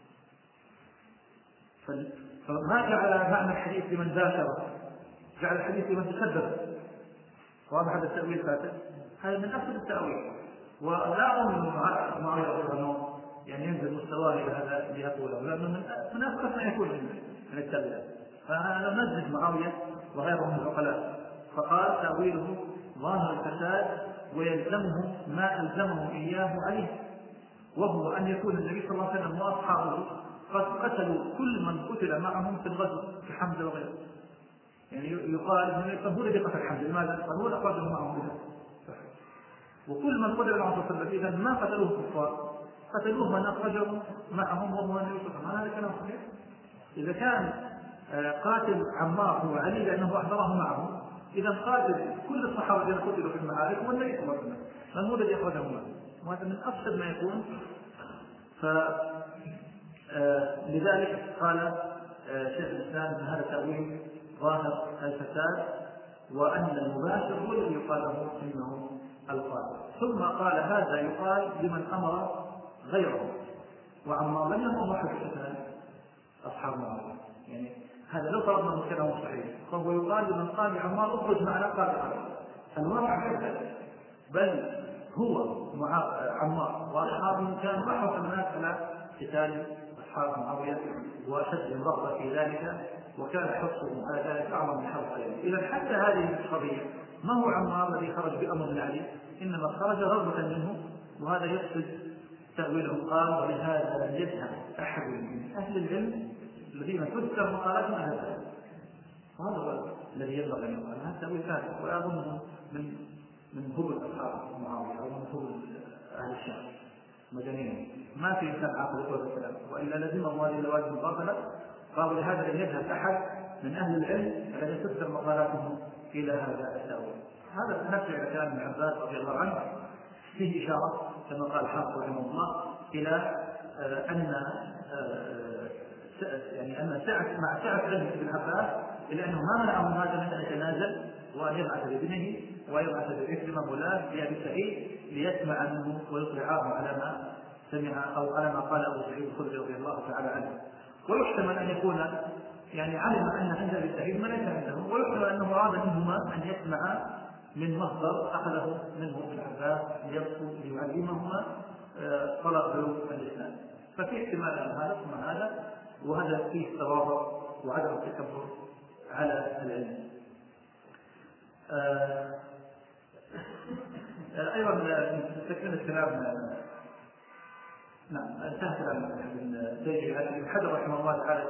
فما جعل معنى الحديث لمن ذاكر، جعل الحديث لمن تسبب. واضح هذا التأويل فاتح، هذا من أفضل التأويل. ولا أظن معاوية رضي الله عنه يعني ينزل مستواه إلى هذا اللي يقوله، لأنه من أفضل ما يكون من التأويل. فأنا نزل معاوية وغيره من العقلاء، فقال تأويله ظاهر الفساد ويلزمهم ما ألزمهم إياه عليه، وهو أن يكون النبي صلى الله عليه وسلم وأصحابه قد قتلوا كل من قتل معهم في الغزو كحمزة وغيره. يعني يقال أنه هو الذي قتل حمزة، لماذا؟ هو اللي أخرجه معهم بها. وكل من قتل معهم في الغزو إذا ما قتلوه كفار، قتلوه من أخرجه معهم وهو النبي صلى الله عليه وسلم. هذا كلام صحيح. إذا كان قاتل عمار هو علي لأنه أحضره معه، إذا قاتل كل الصحابة الذين قتلوا في المعارك هو النبي صلى الله عليه وسلم، من هو الذي أخرجه معه، وهذا من أفسد ما يكون. لذلك قال شيخ الإسلام أن هذا تأويل ظاهر الفساد، وأن المباشر هو الذي يقال له إنه القاتل. ثم قال هذا يقال لمن أمر غيره، وعمار لم يأمر واحد الإسلام أصحاب معاوية. يعني هذا لو فرضنا من كلامه صحيح فهو يقال لمن قال عمار اخرج معنا قاتل. الواقع كذلك، بل هو عمار وأصحابه كانوا أحرص الناس على قتال أصحاب معاوية وأشدهم رغبة في ذلك، وكان حرصهم على ذلك أعظم من حرص عليه. إذا حتى هذه القضية ما هو عمار الذي خرج بأمر من علي، إنما خرج رغبة منه، وهذا يقصد تأويله. قال ولهذا يذهب أحد من أهل العلم الذين تذكر مقالاتهم أهل العلم، وهذا هو الذي ينبغي أن يقال. هذا تأويل كافر، ولا أظنه من هبل أصحاب معاوية أو من هبل أهل الشام مجانين. ما في إنسان عاقل يقول الكلام، وإلا لزمهم هذه اللوازم الباطلة. قالوا لهذا لن يذهب أحد من أهل العلم الذي تذكر مقالاتهم إلى هذا التأويل. هذا نرجع إلى كلام ابن عباس رضي الله عنه، فيه إشارة كما قال حافظ رحمه الله إلى أن مع سعة علم ابن عباس إلى أنه ما منعهم هذا من أن يتنازل وأن يبعث بابنه ويبعث بإكرمة مولاه لأبي سعيد ليسمع منه ويطلعه على ما سمع أو على ما قال أبو سعيد الخدري رضي الله تعالى عنه. ويحتمل أن يكون يعني علم أن عند أبي سعيد ما ليس عنده، ويحتمل أنه أراد منهما أن يسمع من مصدر أخذه منه ابن عباس ليعلمهما طلب علوم الإسلام. ففي احتمال أن هذا ثم هذا، وهذا فيه التواضع وعدم التكبر على العلم. أيضا تكمل الكلام. نعم انتهى كلام ابن زيد بن حجر رحمه الله تعالى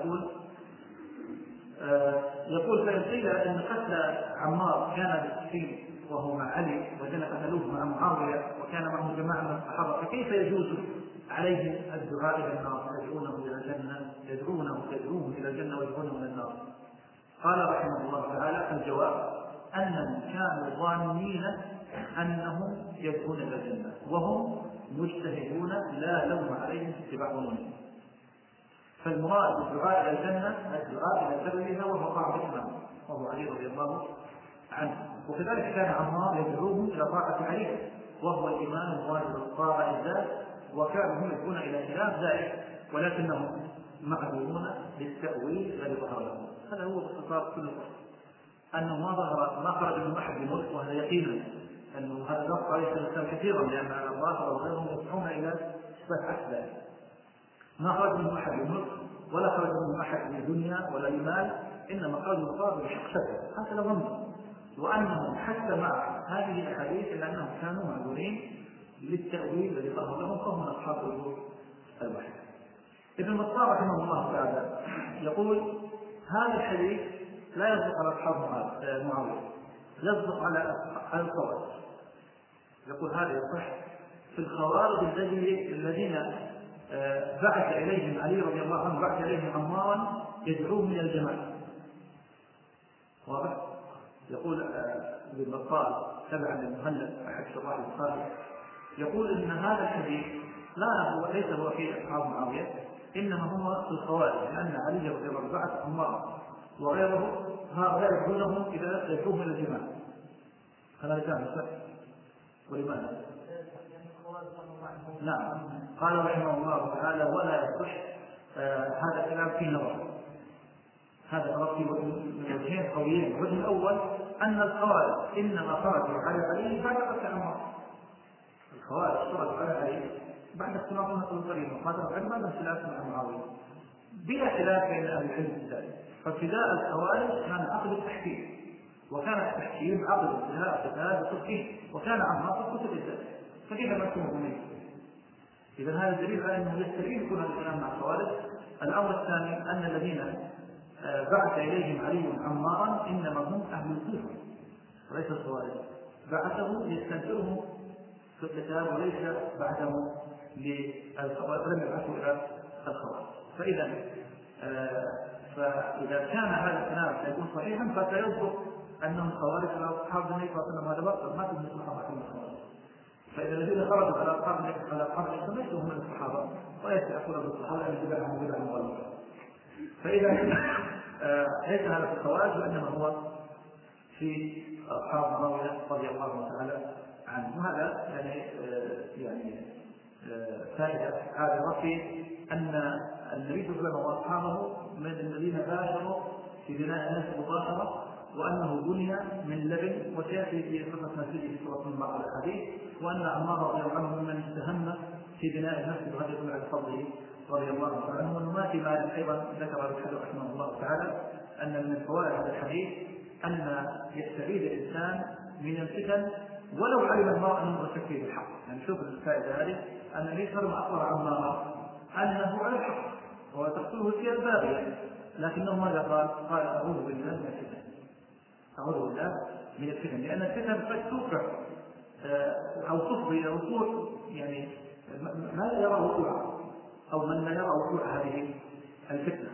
يقول فإن قيل إن قتل عمار كان بالسكين وهو مع علي وجن قتلوه مع معاوية وكان معه جماعة من الصحابة، فكيف يجوز عليهم الدعاء إلى النار؟ يدعونه إلى الجنة، يدعوهم إلى الجنة ويدعونه إلى النار. قال رحمه الله تعالى الجواب أنهم كانوا ظانين أنهم يدعون إلى الجنة وهم مجتهدون لا لوم عليهم في اتباع ظنونهم. فالمراد بالدعاء إلى الجنة الدعاء إلى سببها وهو طاعة الإمام وهو علي رضي الله عنه. وكذلك كان عمار يدعوهم إلى طاعة علي وهو الإمام الواجب الطاعة الذات، وكانوا هم يدعون إلى خلاف ذلك ولكنهم معذورون للتأويل الذي ظهر لهم. هذا هو باختصار كل قصة، أنه ما خرج من أحد بملك، وهذا يقينا أنه هذا نص عليه الإسلام كثيرا، لأن الله وغيرهم يسعون إلى إثبات عكس ذلك. ما خرج منه أحد بملك ولا خرج منه أحد لدنيا ولا لمال، إنما خرج مقابل شخصته هكذا ظنوا، وأنهم حتى مع هذه الأحاديث إلا أنهم كانوا معذورين للتأويل الذي ظهر لهم، فهم أصحاب الوجوه الوحيد. ابن مطار رحمه الله تعالى يقول هذا الحديث لا يصدق على أصحاب معاوية، يصدق على الخوارج. يقول هذا يصح في الخوارج الذين بعث إليهم علي رضي الله عنه، بعث إليهم عمارا يدعوهم إلى الجماعة. واضح؟ يقول ابن بطال تبعا للمهلب أحد شراح البخاري، يقول إن هذا الحديث ليس هو في أصحاب معاوية، إنما هو في الخوارج، لأن علي رضي الله عنه بعث عمارا وغيره هؤلاء يدعونهم إذا يدعوهم إلى الجماعة. هذا كان صح. ولماذا؟ نعم. قال رحمه الله تعالى ولا يصح. هذا الكلام فيه نظر، هذا نظر في وجهين قويين. الوجه الأول أن الخوارج إنما خرجوا على علي بعد قتل عمار. الخوارج خرجوا على علي بعد اختلاطهم الطريق وقاتلوا علي بعد اختلاف مع معاوية بلا خلاف بين أهل العلم في ذلك. فابتداء الخوارج كان عقد التحكيم، وكان التحكيم عقد انتهاء قتال التركين، وكان عمار في كتب الذات، فكيف ما يكون منه؟ إذا هذا دليل على أنه يستحيل يكون هذا الكلام مع الخوارج. الأمر الثاني أن الذين بعث إليهم علي عمارا إنما هم أهل الكوفة وليس الخوارج، بعثه ليستنفرهم في القتال وليس بعثه ولم يبعثوا إلى الخوارج. فإذا كان هذا الكلام سيكون صحيحا فسيصدق أنهم خوارج على أصحاب النبي صلى الله عليه وسلم، هذا باطل ما تثبت الصحابة كلهم خوارج. فإذا الذين خرجوا على أصحاب النبي ليسوا هم من الصحابة ويستحقون بالصحابة أن يتبعهم بدعا مغلظة. فإذا ليس هذا في الخوارج وإنما هو في أصحاب معاوية رضي الله تعالى عنه. وهذا يعني فائدة عابرة في أن النبي صلى الله عليه وسلم وأصحابه من الذين باشروا في بناء الناس مباشرة، وأنه بني من لبن، وسيأتي في قصة مسجد في سورة من بعض الحديث، وأن عمار رضي الله عنه ممن استهم في بناء المسجد وهذا يدل على فضله رضي الله عنه. وما في مال أيضا ذكر الحديث رحمه الله تعالى أن من فوائد هذا الحديث أن يستفيد الإنسان من الفتن ولو علم المرء أنه يستفيد بالحق. يعني شوف الفائدة هذه أن النبي صلى الله عليه وسلم أخبر عمار أنه على الحق وتقتله في الباغية، لكنه ماذا قال؟ قال أعوذ بالله من الفتن، أعوذ بالله من الفتن، لأن الفتن قد توقع أو تفضي أو وقوع يعني ما لا يرى وقوعها أو من لا يرى وقوع هذه الفتنة.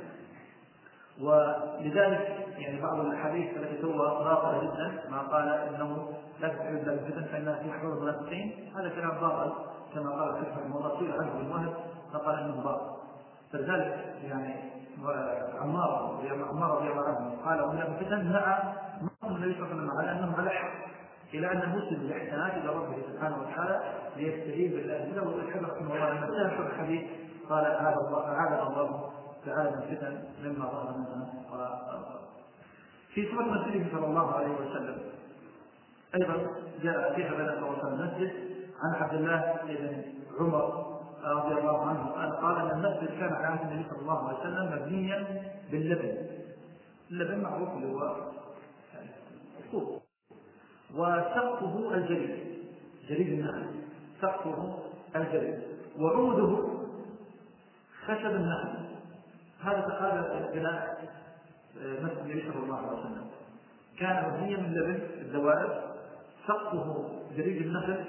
ولذلك يعني بعض الأحاديث التي هو باطل جدا ما قال إنه لا تفعل ذلك الفتن فإنها في حضور المنافقين، هذا كلام باطل كما قال الشيخ المرسي عنه بن وهب فقال إنه باطل. فلذلك يعني عمار رضي الله عنه قال ومن الفتن مع النبي صلى الله عليه وسلم على أنهم على حق، إلى أن المسلم يحتاج إلى ربه سبحانه وتعالى ليستجيب بالله ويحذر رحمه الله لما انتهى الحديث قال هذا الله تعالى من الفتن مما ظهر منها. في سورة مسجده صلى الله عليه وسلم أيضا جاء فيها بنى صلى الله عليه وسلم المسجد عن عبد الله بن عمر رضي الله عنه قال أن المسجد كان على عهد النبي صلى الله عليه وسلم مبنيا باللبن. اللبن معروف اللي هو الصوف، وسقفه جليد النخل، سقفه الجليد، وعوده خشب النخل. هذا بناء مسجد النبي صلى الله عليه وسلم كان مبنيا من لبن الدوائر، سقفه جليد النخل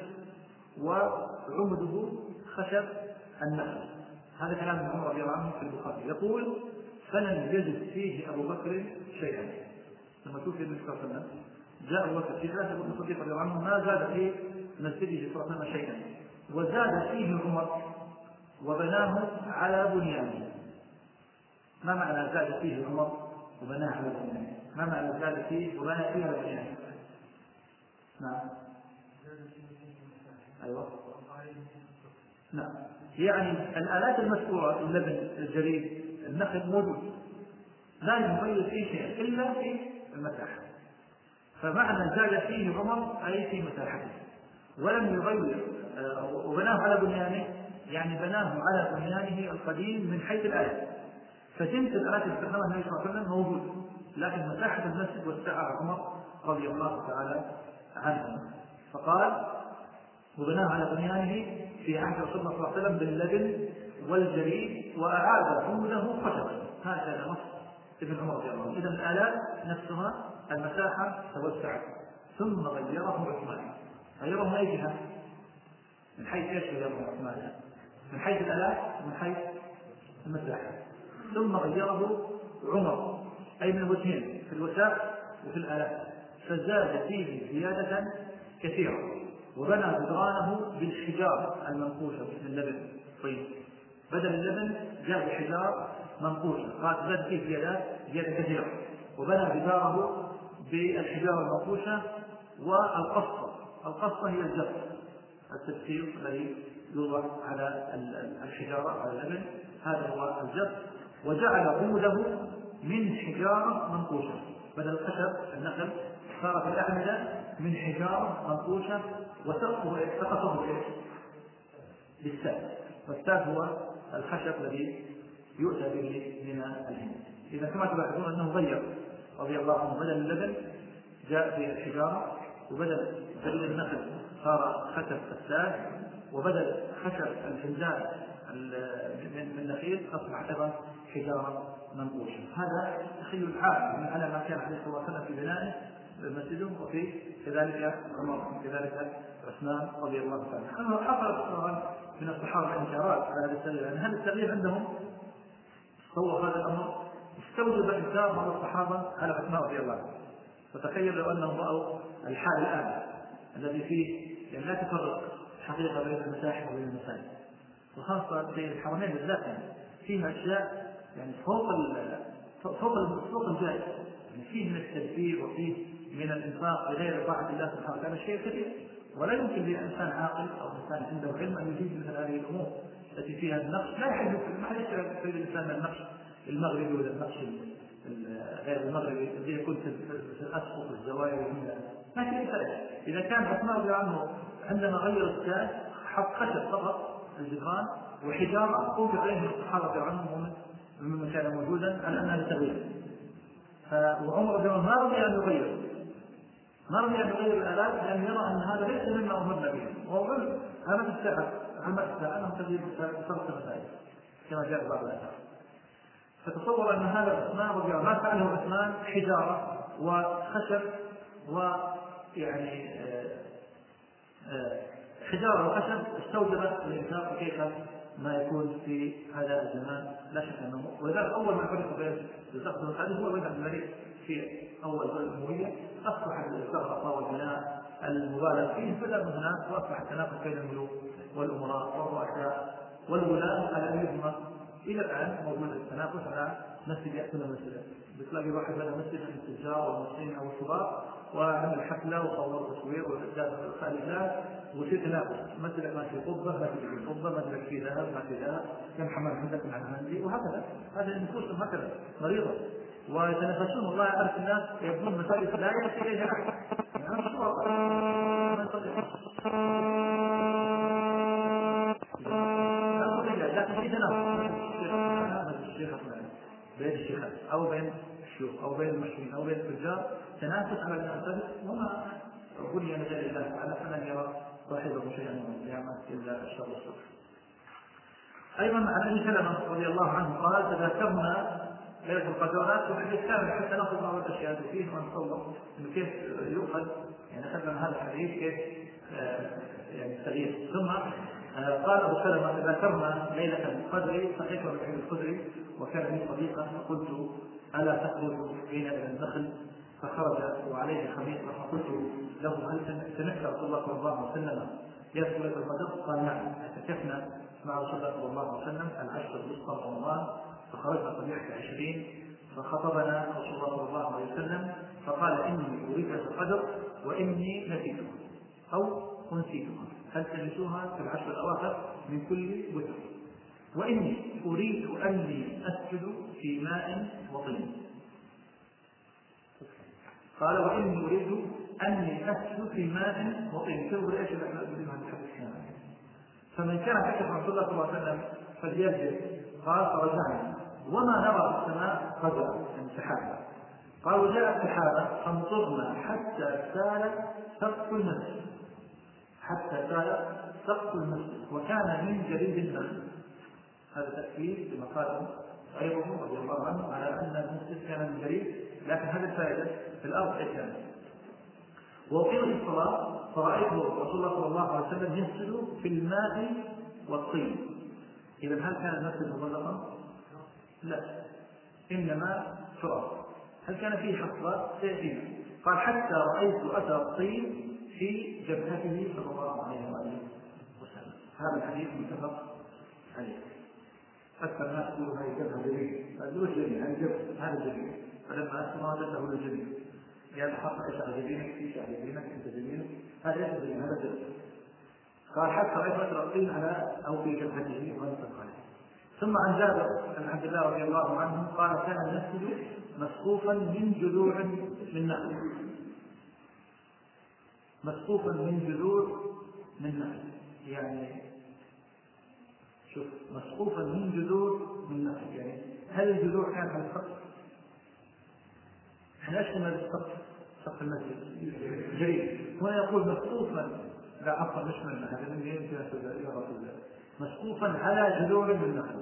وعمده خشب النخل. هذا كلام ابن عمر رضي الله عنه في البخاري يقول فلم يجد فيه أبو بكر شيئا. لما توفي النبي صلى الله عليه وسلم جاء أبو بكر في ثلاثة ابن الصديق رضي الله عنه ما زاد في مسجده صلى الله عليه وسلم شيئا، وزاد فيه عمر وبناه على بنيانه. ما معنى زاد فيه عمر وبناه على بنيانه؟ ما معنى زاد فيه وبناه فيه على بنيانه؟ نعم أيوة نعم، يعني الآلات المذكورة اللبن الجليد النخل موجود لا يميز فيه شيء إلا في المساحة. فمعنى زاد فيه عمر أي في مساحته ولم يغير وبناه على بنيانه، يعني بناه على بنيانه القديم من حيث الآلات. فجنس الآلات اللي استخدمها النبي صلى الله عليه وسلم موجود، لكن مساحة المسجد وسعها عمر رضي الله تعالى عنه. فقال وبناه على بنيانه في عهد رسول الله صلى الله عليه وسلم باللبن والجليد وأعاد عمده خشبا. هكذا نص ابن عمر رضي الله عنه. إذن الآلات نفسها المساحة توسعت ثم غيره عثمان. غيره من أي جهة؟ من حيث ايش غيره عثمان؟ من حيث الآلاف ومن حيث المساحة. ثم غيره عمر أي من وجهين، في الوساء وفي الآلاف، فزاد فيه زيادة كثيرة، وبنى جدرانه بالحجار المنقوشة مثل اللبن. طيب بدل اللبن جاء بحجار منقوشة، قال زاد فيه زيادة كثيرة، وبنى جداره بالحجار المنقوشة. والقصة هي الجبر، التفسير الذي يوضع على الحجارة على اللبن، هذا هو الجبر. وجعل عوده من حجارة منقوشة، بدل الخشب النخل صارت الأعمدة من حجارة منقوشة، وسقفه بالساد، والساد هو الخشب الذي يؤتى به من الهند. إذا كما تلاحظون أنه غير رضي الله عنه، بدل اللبن جاء في الحجارة، وبدل النخل صار خشب الساد، وبدل خشب الحمزان من النخيل أصبح أيضا حجارة منقوشة. هذا تخيل الحال على ما كان عليه الصلاة والسلام في بنائه مسجده، وفي كذلك عمر، كذلك عثمان رضي الله عنه. حصل من الصحابة انكارات على هذا التغيير، يعني هذا التغيير عندهم تصور هذا الأمر استوجب إنكار بعض الصحابة على عثمان رضي الله عنه. فتخيل لو أنهم رأوا الحال الآن الذي فيه يعني لا تفرق حقيقة بين المساحة وبين المساجد، وخاصة في الحرمين بالذات يعني فيها أشياء يعني فوق الجائز، يعني فيه من التدبير وفيه من الإنفاق بغير طاعة الله سبحانه وتعالى شيء كثير، ولا يمكن لإنسان عاقل أو إنسان عنده علم أن يجيب مثل هذه الأمور التي فيها النقش. لا يحدث في الإنسان النقش المغربي ولا النقش غير المغربي الذي يكون في الأسقف والزوايا ما في فائدة. إذا كان عثمان رضي الله عنه عندما غير الساد حط خشب فقط الجدران وحجارة توقف عليه الصحابة رضي الله عنهم ممن كان موجودا على أنها لتغيير. وعمر رضي الله عنه ما رضي أن يغير الآلات، لأن يرى أن هذا ليس مما أمرنا به، وهو علامة الساعة أنهم تغيير بفرق المسائل كما جاء بعض الآثار. فتصور أن هذا عثمان رضي الله عنه ما فعله عثمان حجارة وخشب، ويعني حجارة وخشب استوجبت الإنسان كيف ما يكون في هذا الزمان. لا شك أنه، ولذلك أول ما فرق بين الزخرف والحديث هو الوجه المليء في أول دولة الأموية، أصبح الزخرفة والبناء المبالغ فيه بدأ من هناك، وأصبح التنافس بين الملوك والأمراء والرؤساء والولاة على أيهما إلى الآن موجود التنافس على مسجد يأكل مسجدا. بتلاقي واحد بنى مسجد من التجار والمصريين أو الشباب وعمل حفلة وصور تصوير والإحداث والخالفات، وفي تنافس، مسجدك ما في قبة، مسجدك في قبة، مسجدك في ذهب، ما في ذهب، كم حمل عندك مع المنزل، وهكذا. هذه النفوس هكذا مريضة، ويتنافسون. والله أعرف الناس يبنون مساجد لا يصل إليها أحد، لكن في تنافس بين الشيخات أو بين الشيوخ أو بين المشركين أو بين التجار، تنافس على المساجد، وما بني مجال الله تعالى فلن يرى صاحبه شيئا من القيامة إلا الشر والصبر. أيضا عن أبي سلمة رضي الله عنه قال: تذكرنا ليلة القدر وحديث كامل حتى نأخذ بعض الأشياء فيه ونتصور إنه كيف يؤخذ، يعني أخذنا هذا الحديث كيف يعني التغيير. ثم قال أبو سلمة: تذكرنا ليلة القدر فحكم بالعيد القدر وكان لي صديقا، فقلت: ألا تخرج بين النخل؟ فخرج وعليه خميصة، فقلت له: هل سمعت رسول الله صلى الله عليه وسلم يذكر ليلة القدر؟ قال: نعم، اعتكفنا مع رسول الله صلى الله عليه وسلم العشر الوسطى رمضان، فخرجنا صبيحة 20، فخطبنا رسول الله صلى الله عليه وسلم فقال: إني أريد القدر وإني نسيتها أو أنسيتها، هل تنسوها في العشر الأواخر من كل وتر، وإني أريد أني أسجد في ماء وطين. قال: وإني أريد أني أسجد في ماء وطين. تقول إيش الأحلام بدون هذا الحديث كامل؟ فمن كان حكم رسول الله صلى الله عليه وسلم فليسجد. قال: فرجعنا وما نرى في السماء قدر سحابة. قال: وجاءت سحابة فامطرنا حتى سال سقف المسجد، وكان من جليد النخل. هذا تأكيد لما قاله غيره رضي الله عنه على أن المسجد كان من جليد، لكن هذه الفائدة في الأرض كانت. وقيل الصلاة فرأيت رسول الله صلى الله عليه وسلم يغسل في الماء والطين. إذا هل كان المسجد مغلقا؟ لا، إنما تراب. هل كان فيه حصبات؟ سيأتينا. قال حتى رأيت أثر الطين في جبهته صلى الله عليه وسلم. هذا الحديث متفق عليه. أكثر الناس يقولوا هذه جبهة جميلة، فالجبهة جميلة، هذا الجميل. فلما أسمع جبهه الجميل قال حط إيش جبينك في شعر جبينك أنت جميل، هذا ليس جميل، هذا جبهة. قال حتى رأيت أثر الطين على أو في جبهته وانطق عليه. ثم عن جابر بن عبد الله رضي الله عنه قال كان المسجد مسقوفا من جذوع من نخل، مسقوفا من جذوع من نخل، يعني شوف مسقوفا من جذوع من نخل، يعني هل الجذوع كانت على السقف؟ احنا اشتمل السقف سقف المسجد جيد. هنا يقول مسقوفا، لا عفوا مش من هذا من يمكن يا رسول الله، مسقوفا على جذوع من نخل،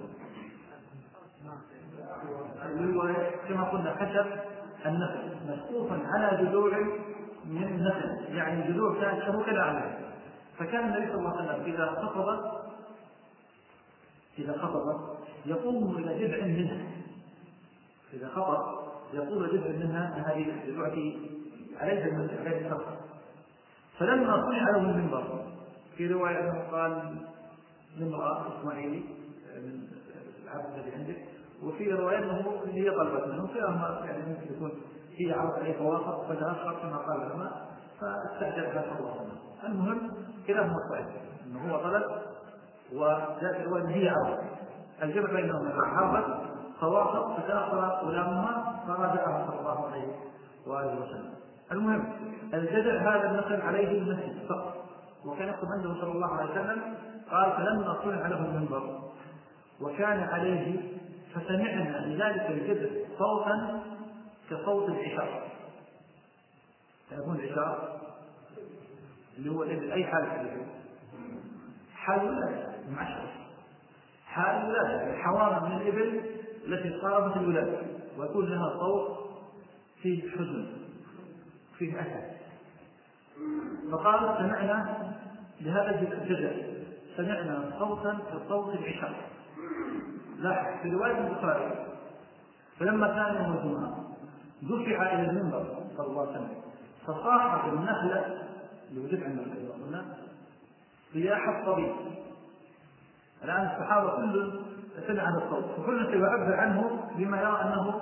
كما قلنا خشب النخل مسقوفا على جذوع من نخل، يعني الجذوع كانت له كذا عليه. فكان النبي صلى الله عليه وسلم إذا خطب يقوم إلى جذع منها، إذا خطب يقوم إلى جذع منها هذه الجذوع عليها المسجد. فلما صنع له المنبر، في رواية أنه قال لامرأة إسماعيلي من العبد الذي عندك، وفي رواية أنه هي طلبت منه، فيها يعني ممكن يكون هي عرض عليه فواصل فتأخر كما قال العلماء فاستعجلها صلى الله عليه وسلم. المهم كلاهما صحيح أنه هو طلب وجاءت الرواية أن هي عرض، الجمع بينهما حربت فواصل فتأخر غلامها فراجعها صلى الله عليه وآله وسلم. المهم الجذع هذا النخل عليه المسجد فقط، وكان يكتب عنده صلى الله عليه وسلم قال فلما صنع له المنبر وكان عليه فسمعنا لذلك الجذع صوتا كصوت العشار. يكون العشار اللي هو أي حالة حال الولادة المعشرة، حال الولادة الحوامل من الإبل التي قاربت الولادة ويكون لها صوت فيه حزن فيه أسى. فقال سمعنا لهذا الجذع سمعنا صوتا كصوت العشار. لاحظ في رواية البخاري فلما كان يوم الجمعة دفع إلى المنبر صلى الله عليه وسلم فصاحت النخلة لوجد عند الناس صياح الطبيب. الآن الصحابة كلهم سمع هذا الصوت وكل سيعبر عنه بما يرى أنه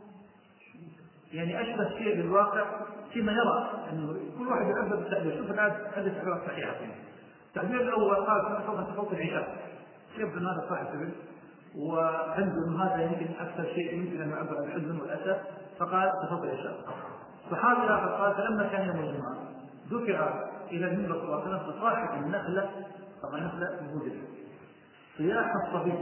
يعني أشبه شيء بالواقع فيما يرى أنه كل واحد يعبر بالتعبير. شوف الآن هذه التعبيرات صحيحة. التعبير الأول قال صوت صوت العشاء، يبدو أن هذا صاحب سبيل وعنده هذا يمكن أكثر شيء يمكن أن يعبر عن الحزن والأسى، فقال صوت العشاء. الصحابي آخر قال فلما كان يوم الجمعة دفع إلى المنبر صلى الله عليه وسلم فصاحت النخلة، طبعا النخلة موجودة صياح الصبي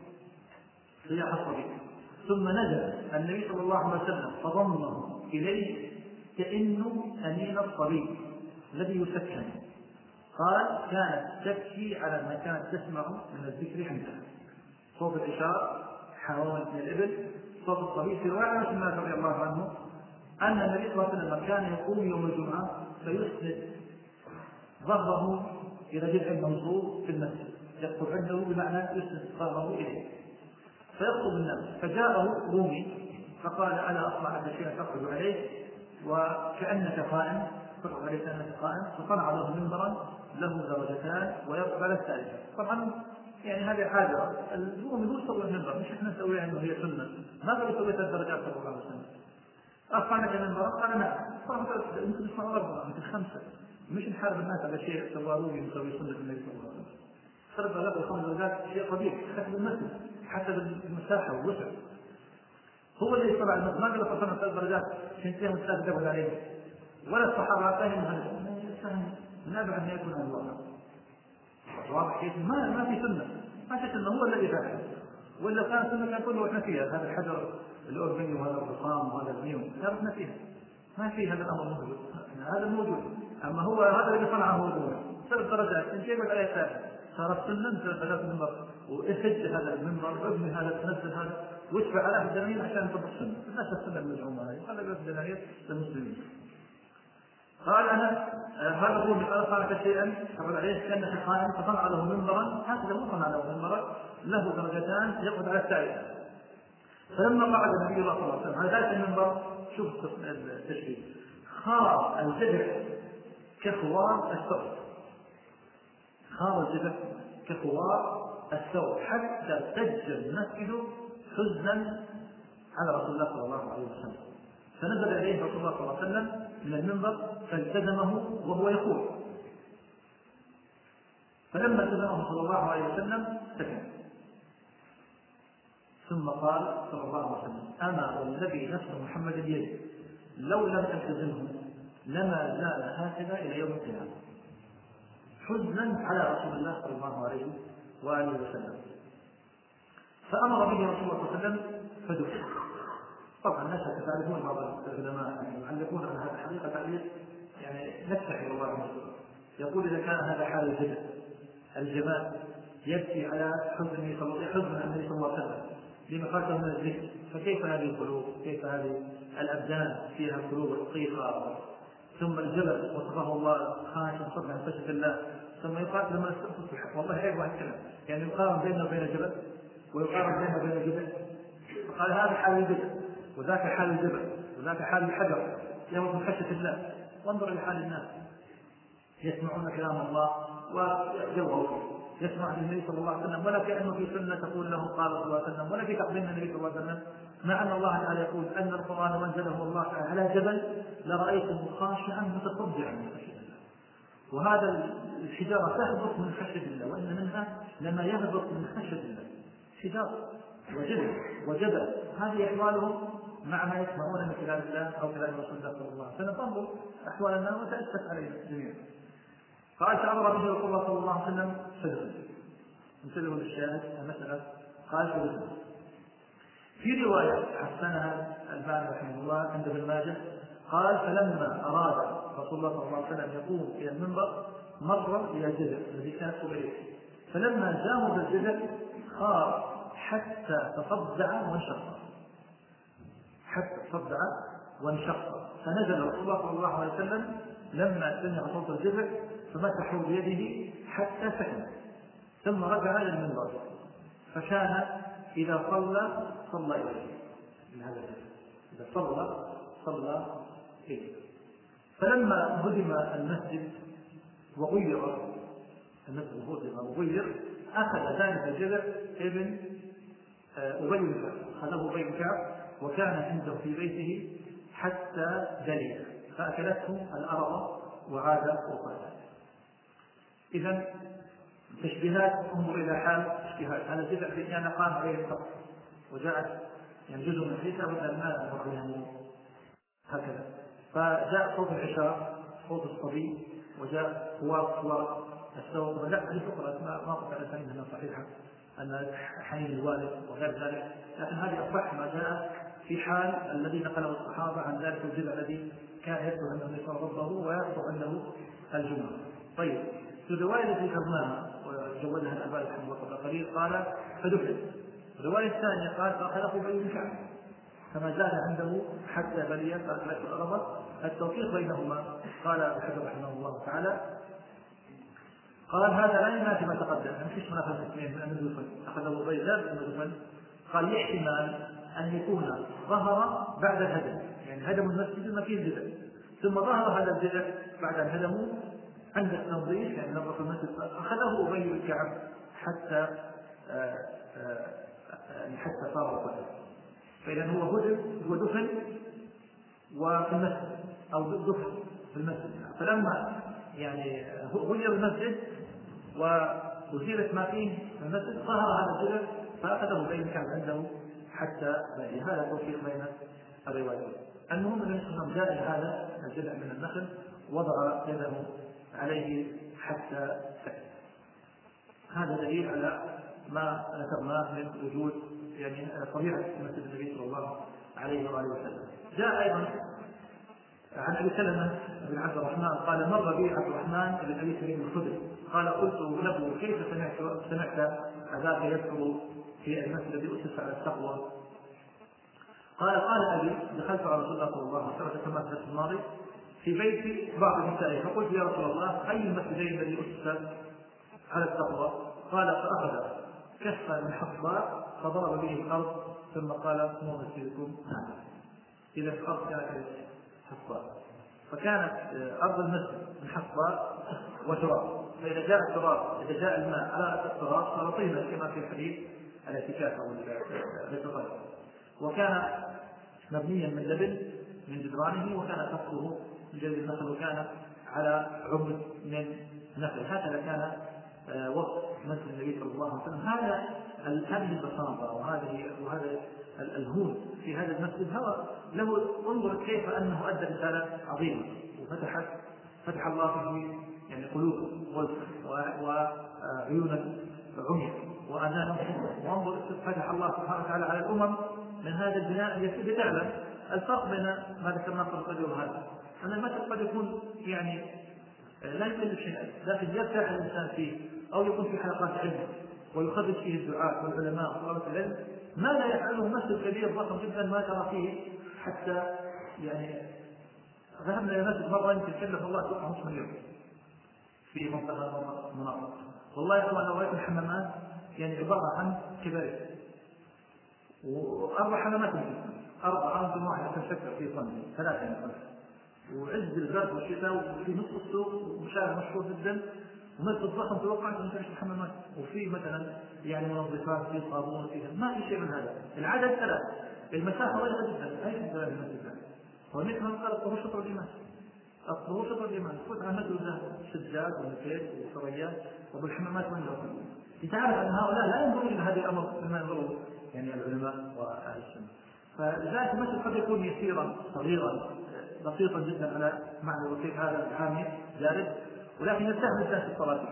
ثم نزل النبي صلى الله عليه وسلم فضمه إليه كأنه أنين الصبي الذي يسكن. قال كانت تبكي على ما كانت تسمع من الذكر عندها، صوت الإشارة حوامل من الإبل، صوت الصبي. في رواية مسلم رضي الله عنه أن النبي صلى الله عليه وسلم كان يقوم يوم الجمعة فيسند ظهره إلى جذع منصوب في المسجد، يخطب عنده بمعنى يسند ظهره إليه فيخطب الناس. فجاءه رومي فقال ألا أصنع هذا الشيء تخرج عليه وكأنك قائم، تخرج عليه كأنك قائم، فصنع له منبرا له درجتان ويقبل الثالثة. طبعا يعني هذه حاجة الرومي هو يسوي المنبر، مش احنا نسويها انه هي سنة. ما قال يسوي ثلاث درجات صلى الله عليه وسلم. أصنعك المنبر قال نعم، يمكن نسمع أربعة يمكن خمسة، مش نحارب الناس على شيء سوى رومي يسوي سنة النبي صلى الله عليه وسلم. فرق له خمس درجات شيء طبيعي حسب المسجد حسب المساحة والوسع. هو اللي يطلع المسجد ما قال فصلنا ثلاث درجات شنتين والثلاث جبل عليه، ولا الصحابة فاهم هذا نابع أن يكون عن الله واضح كيف ما في سنة، ما في سنة، هو الذي فعل. وإلا كان سنة كان كله إحنا فيها هذا الحجر الأوربني وهذا الرخام وهذا الميم كانت فيها، ما في هذا الأمر موجود، هذا موجود. أما هو هذا الذي صنعه هو ثلاث درجات إن جيبت عليه ثلاثة صارت سنة ثلاث درجات المنبر وإسج هذا المنبر وابن هذا تنزل هذا وادفع على الدنانير عشان تطبق سنة الناس السنة المزعومة هذه خلى بيت الدنانير للمسلمين. قال أنا هذا هو قال صنعت شيئا فقال عليه كأنك قائم فصنع له منبرا، هكذا مو صنع له منبرا له درجتان يقعد على الثالثة. فلما قعد النبي صلى الله عليه وسلم على ذلك المنبر، شوف التشبيه، خار الجذع كخوار الثوب، خار الجذع كخوار الثوب، حتى ارتج المسجد حزنا على رسول الله صلى الله عليه وسلم. فنزل إليه رسول الله صلى الله عليه وسلم من المنبر فالتزمه وهو يقول، فلما التزمه صلى الله عليه وسلم سكن، ثم قال صلى الله عليه وسلم: أما والذي نفس محمد بيده لو لم ألتزمه لما زال هكذا إلى يوم القيامة، حزنا على رسول الله صلى الله عليه وآله وسلم. فأمر به رسول الله صلى الله عليه وسلم فدفن. طبعا الناس تعرفون بعض العلماء يعلقون على هذا الحقيقة تعليق يعني نفتح الله عنه، يقول إذا كان هذا حال الجبل الجمال يبكي على حزن النبي صلى الله عليه وسلم لما فاته من الذكر، فكيف هذه القلوب، كيف هذه الأبدان فيها قلوب رقيقة؟ ثم الجبل وصفه الله خاشع صدع عن خشية الله، ثم يقال لما تصبح والله عيب واحد كلام، يعني يقارن بينه وبين الجبل ويقارن بينه وبين الجبل، فقال هذا حال الجبل وذاك حال الجبل وذاك حال الحجر يوم من خشية الله. وانظر لحال الناس يسمعون كلام الله ويجوعوا يسمع النبي صلى الله عليه وسلم، ولا كأنه في سنة تقول له قال صلى الله عليه وسلم، ولا في تقديم النبي صلى الله عليه وسلم، مع أن الله تعالى يقول أن القرآن منزله الله على جبل لرأيته خاشعا متصدعا من خشية الله. وهذا الحجارة تهبط من خشية الله، وإن منها لما يهبط من خشية الله، حجارة وجبل هذه أحوالهم مع ما يسمعون من كلام الله أو كلام رسول الله صلى الله عليه وسلم. فانظر أحوال الناس وتأسف علينا جميعا. قال فأمر به رسول الله صلى الله عليه وسلم فدفن. انتبهوا للشاهد المسألة، قال فدفن. في رواية حسنها الباني رحمه الله عند ابن ماجه قال فلما أراد رسول الله صلى الله عليه وسلم يقوم إلى المنبر مر إلى الجذع الذي كان قبيله، فلما جاوز الجذع خار حتى تصدع وانشق، فنزل رسول الله صلى الله عليه وسلم لما سمع صوت الجذع فمسحوا بيده حتى سكن، ثم رجع إلى المنبر، فكان إذا صلى إليه من هذا الجذع، إذا صلى إليه. فلما هدم المسجد وغير أخذ ذلك الجذع ابن أبي بن كعب، أخذه أبي بن كعب وكان عنده في بيته حتى دليل فأكلته الأرض وعاد وقال. إذن تشبيهات، انظر إلى حال تشبيهات هذا الجذع الذي كان قام عليه السقف وجاءت يعني جزء من عيسى والألمان والرهن هكذا، فجاء صوت العشاء صوت الصبي وجاء صور السوق، لا هذه فقرة ما قطع لساني أنها صحيحة أن حنين الوالد وغير ذلك، لكن هذه أصح ما جاء في حال الذي نقله الصحابة عن ذلك الجذع الذي كان يذكر أنه يصاب ربه ويذكر أنه الجمعة. طيب في الرواية التي ذكرناها وجودها الألباني رحمه الله قبل قليل قال فدفن. الرواية الثانية قال فأخذه أبي بن كعب فما زال عنده حتى بلي فأكلته الأرض. التوفيق بينهما قال ابن حجر رحمه الله تعالى قال هذا لا ينافي ما تقدم، ما فيش منافسة الاثنين من الدفن، أخذه أبي لا من الدفن، قال يحتمل أن يكون ظهر بعد الهدم، يعني هدم المسجد ما فيه الجذع، ثم ظهر هذا الجذع بعد الهدم عند التنظيف يعني نظف المسجد، أخذه أبي بن كعب حتى صار قدر. فإذا هو دفن وفي المسجد أو دفن في المسجد، فلما يعني غير المسجد وأزيلت ما فيه في المسجد ظهر هذا الجذع فأخذه أبي بن كعب عنده حتى بلي. هذا توفيق بين الروايات. المهم أنه جاء هذا الجذع من النخل وضع يده عليه حتى سكت. هذا دليل على ما ذكرناه من وجود يعني طبيعة مسجد النبي صلى الله عليه وآله وسلم. جاء أيضا عن أبي سلمة بن عبد الرحمن قال مر بي عبد الرحمن بن أبي سعيد الخدري قال قلت له كيف سمعت أباك يذكر في المسجد الذي أسس على التقوى؟ قال أبي دخلت على رسول الله صلى الله عليه وسلم كما في الماضي في بيت بعض النساء، فقلت يا رسول الله أي المسجدين الذي أسس على التقوى؟ قال فأخذ كفا من حصباء فضرب به الأرض ثم قال مو مسجدكم هذا. إذا الأرض كانت حصباء، فكانت أرض المسجد من حصباء وتراب، فإذا جاء التراب إذا جاء الماء على التراب صار طيبا كما في الحديث الاعتكاف أو الاعتقاد. وكان مبنيا من لبن من جدرانه، وكان سقفه من جلد النخل، وكان على عمد من نخل. هكذا كان وقت مسجد النبي صلى الله عليه وسلم. هذه البساطة وهذا الهون في هذا المسجد هو له. انظر كيف أنه أدى رسالة عظيمة، فتح الله فيه يعني قلوب وعيونا عمية وآذانا حمى. وانظر فتح الله سبحانه وتعالى على الأمم من هذا البناء لتعلم الفرق بين ما ذكرناه في الرجل وهذا. أن المسجد قد يكون يعني لا يكلف شيئا، لكن يرتاح الإنسان فيه، أو يكون في حلقات علم ويخرج فيه الدعاة والعلماء وطلبة العلم، ما لا يفعله مسجد كبير ضخم جدا ما ترى فيه. حتى يعني ذهبنا إلى مسجد مرة يمكن كلف الله 9 مليون في منطقة مناطق، والله يا أخوان لو رأيت الحمامات يعني عبارة عن كباري، و4 حمامات أنتم واحد تنفكر في صنع 3 يعني، وعز البرد والشتاء، وفي نصف السوق وشارع مشهور جدا ومسجد ضخم توقعت أن تعيش الحمامات، وفي مثلا يعني منظفات، في صابون، فيها ما في شيء من هذا. العدد 3، المسافة ضيقة جدا، أي شيء من المسجد. ونحن نقول الطهور شطر الإيمان، الطهور شطر الإيمان. فوت على مسجد سجاد ومسيد وسريات وبالحمامات وين يروحون. تعرف أن هؤلاء لا ينظرون إلى هذه الأمر كما ينظروا يعني العلماء وأهل السنة. فلذلك المسجد قد يكون يسيرا صغيرا بسيطا جدا على معنى الوسيط هذا العامي جارد، ولكن يرتاح الناس في الصلاة،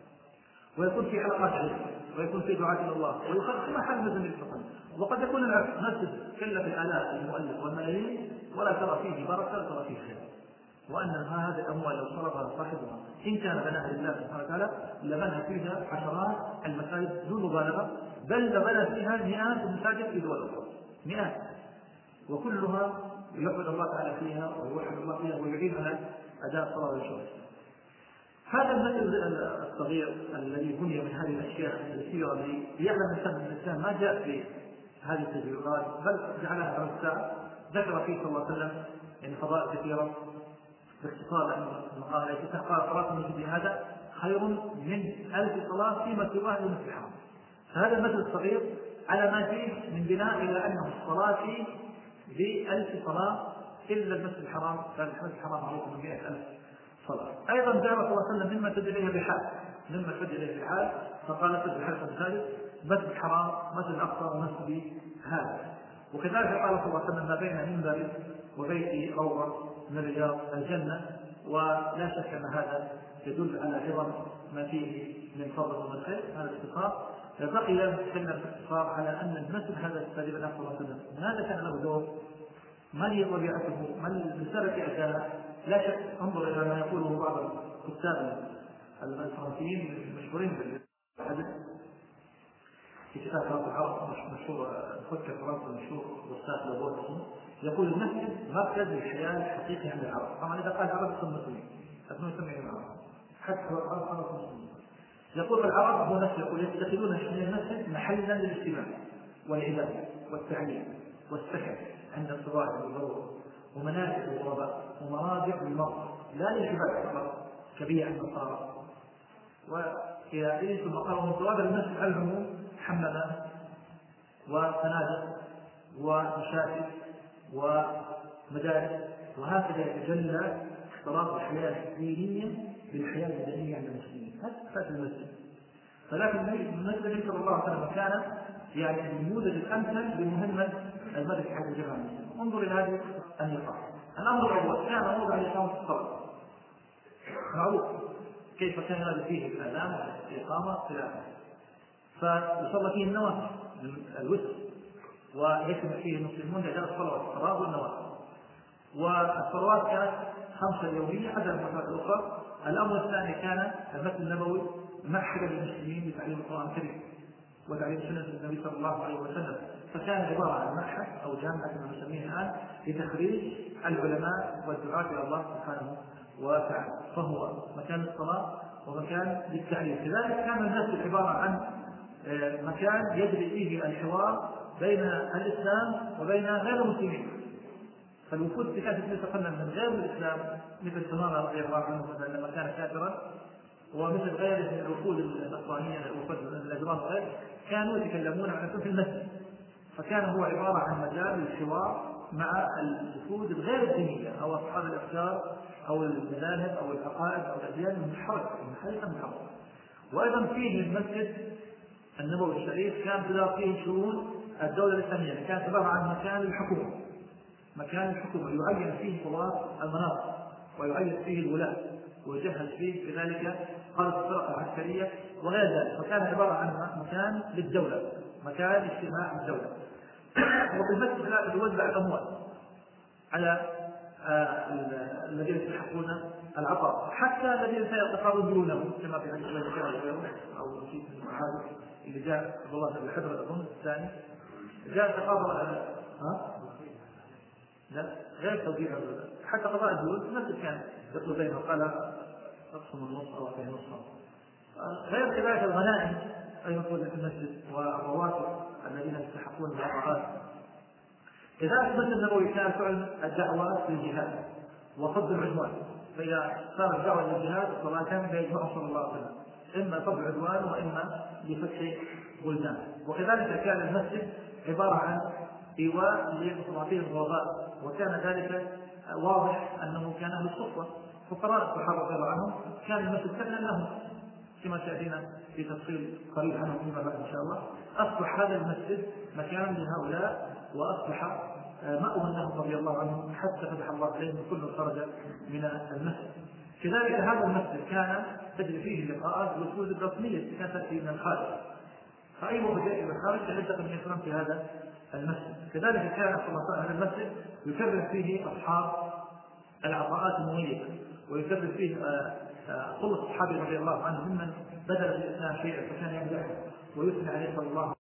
ويكون في حلقات علم، ويكون في دعاء الى الله، ويخرج كما حال مسجد الفقه. وقد يكون العكس، مسجد كلف الالاف المؤلف والملايين ولا ترى فيه بركه ولا ترى فيه خير، وان هذه الاموال لو صرفها صاحبها ان كان بناها لله سبحانه وتعالى لبنى فيها عشرات المساجد دون مبالغه، بل لبنى فيها مئات المساجد في دول اخرى، مئات، وكلها يعبد الله تعالى فيها ويوحد الله فيها ويعين على اداء الصلاه والصلاه. هذا المسجد الصغير الذي بني من هذه الاشياء اليسيره التي يعلم الانسان ما جاء في هذه التجربات، بل جعلها على الساعه. ذكر فيه صلى الله عليه وسلم يعني فضائل كثيره باختصار، لانه قال صلاه المسجد هذا خير من 1000 صلاه فيما سواه المسجد الحرام. فهذا المسجد الصغير على ما فيه من بناء الى انه الصلاه فيه ب1000 صلاه، الا المسجد الحرام كان المسجد الحرام معروف من 100,000 صلاة. أيضا جاء صلى الله عليه وسلم مما تدل إليه بحال، فقال مسجد الحرم الثالث، مسجد الحرام، مسجد الأقصى، ومسجد هذا. وكذلك قال صلى الله عليه وسلم ما بين منبري وبيتي روضة من رياض الجنة. ولا شك أن هذا يدل على عظم ما فيه من فضل ومن خير. هذا الاختصار. بقي نتكلم باختصار على أن المسجد هذا الذي بناه صلى الله عليه وسلم ماذا كان له دور؟ ما هي طبيعته؟ ما الرسالة أداها؟ لا شك انظر إلى ما يقوله بعض الكتاب الفرنسيين المشهورين بالحدث في كتاب فرنسا العرب مشهور مفكر فرنسا المشهور والساق لابورتسون، يقول المسجد مركز الحياة الحقيقي عند العرب. طبعا إذا قال العرب يسمى مسلمين، أثناء يسميهم العرب حتى العرب خلص مسلمين. يقول العرب هو نفسه يقول يتخذون المسجد محلا للاجتماع والعبادة والتعليم والسكن عند الصباح والظهور، ومنافع للغرباء، ومراجع للمرضى، لا للعبادة فقط كبيع النصارى. وإلى آخره. ثم قالوا من ثواب المسجد على العموم حمامات وفنادق ومشاكل ومدارس، وهكذا يتجلى اختلاط الحياة الدينية بالحياة المدنية عند المسلمين. هذا المسجد. فلكن المسجد صلى الله عليه وسلم كان يعني النموذج الأمثل بمهمة المسجد حق الجماعة المسلمين. انظر إلى هذه النقاط. الأمر الأول كان موضع لإقامة الصلاة، معروف كيف كان هذا فيه الأذان والإقامة خلافه. فيصلى فيه النوافل الوتر، ويجتمع فيه المسلمون لأداء الصلوات الفرائض والنوافل. والصلوات كانت 5 يومية حتى المرات الأخرى. الأمر الثاني كان المسجد النبوي مكتبا للمسلمين لتعليم القرآن الكريم، وتعليم سنة النبي صلى الله عليه وسلم، فكان عبارة عن معهد أو جامعة كما نسميه الآن لتخريج العلماء والدعاة إلى الله سبحانه وتعالى، فهو مكان الصلاة ومكان للتعليم. كذلك كان المسجد عبارة عن مكان يجري فيه الحوار بين الإسلام وبين غير المسلمين، فالوفود في كانت تتكلم من غير الإسلام مثل سمارة رضي الله عنه مثلا لما كان كافرا، ومثل غيره من الوفود النصرانية الوفود الأجرام غير كانوا يتكلمون عن في المسجد، فكان هو عبارة عن مجال للحوار مع الوفود الغير الدينية أو أصحاب الأفكار أو المذاهب أو العقائد أو الأديان المنحرفة. وأيضا فيه المسجد النبوي الشريف كان تدار فيه شؤون الدولة الإسلامية، كانت عبارة عن مكان الحكومة، مكان الحكومة يعين فيه قضاة المناطق ويعين فيه الولاة ويجهز فيه كذلك قادة الفرق العسكرية وغير ذلك، فكان عبارة عن مكان للدولة، مكان اجتماع الدولة. وفي المسجد لا يوزع الأموال على الذين يستحقون العطاء، حتى الذين سيتقابلونه كما في حديث الذي أو في المعاد اللي جاء عبد الله بن حضرة الأظن الثاني جاء تقابل لا غير توزيع حتى قضاء الديون المسجد كان يطلب بينه قال اقسم النص او اعطيه نصفا. غير كذلك الغنائم ايضا في المسجد والرواتب الذين يستحقون العطاءات. كذلك المسجد النبوي كان فعل الدعوه للجهاد وصد العدوان، فاذا صارت دعوه للجهاد فما كان يجمعه صلى الله عليه وسلم اما صد العدوان واما لفتح بلدان. وكذلك كان المسجد عباره عن إيواء لمصابين الغرباء، وكان ذلك واضح أنه كان أهل الصفوة فقراء الصحابة رضي الله عنهم كان المسجد سكنا لهم كما تأتينا في تفصيل قريب عنه فيما بعد إن شاء الله. أصبح هذا المسجد مكان لهؤلاء وأصبح مأوى لهم رضي الله عنهم حتى فتح الله عليهم كل خرج من المسجد. كذلك هذا المسجد كان تجري فيه اللقاءات والوفود الرسمية كانت تأتي من الخارج، فأي وفد جاء من الخارج يلتقي من الإسلام في هذا المسجد. كذلك كان صلى الله عليه وسلم المسجد يكرم فيه أصحاب العطاءات المميزة، ويكرم فيه كل الصحابة رضي الله عنهم ممن بدل في الإسلام شيئا فكان يمدحه ويثني عليه صلى الله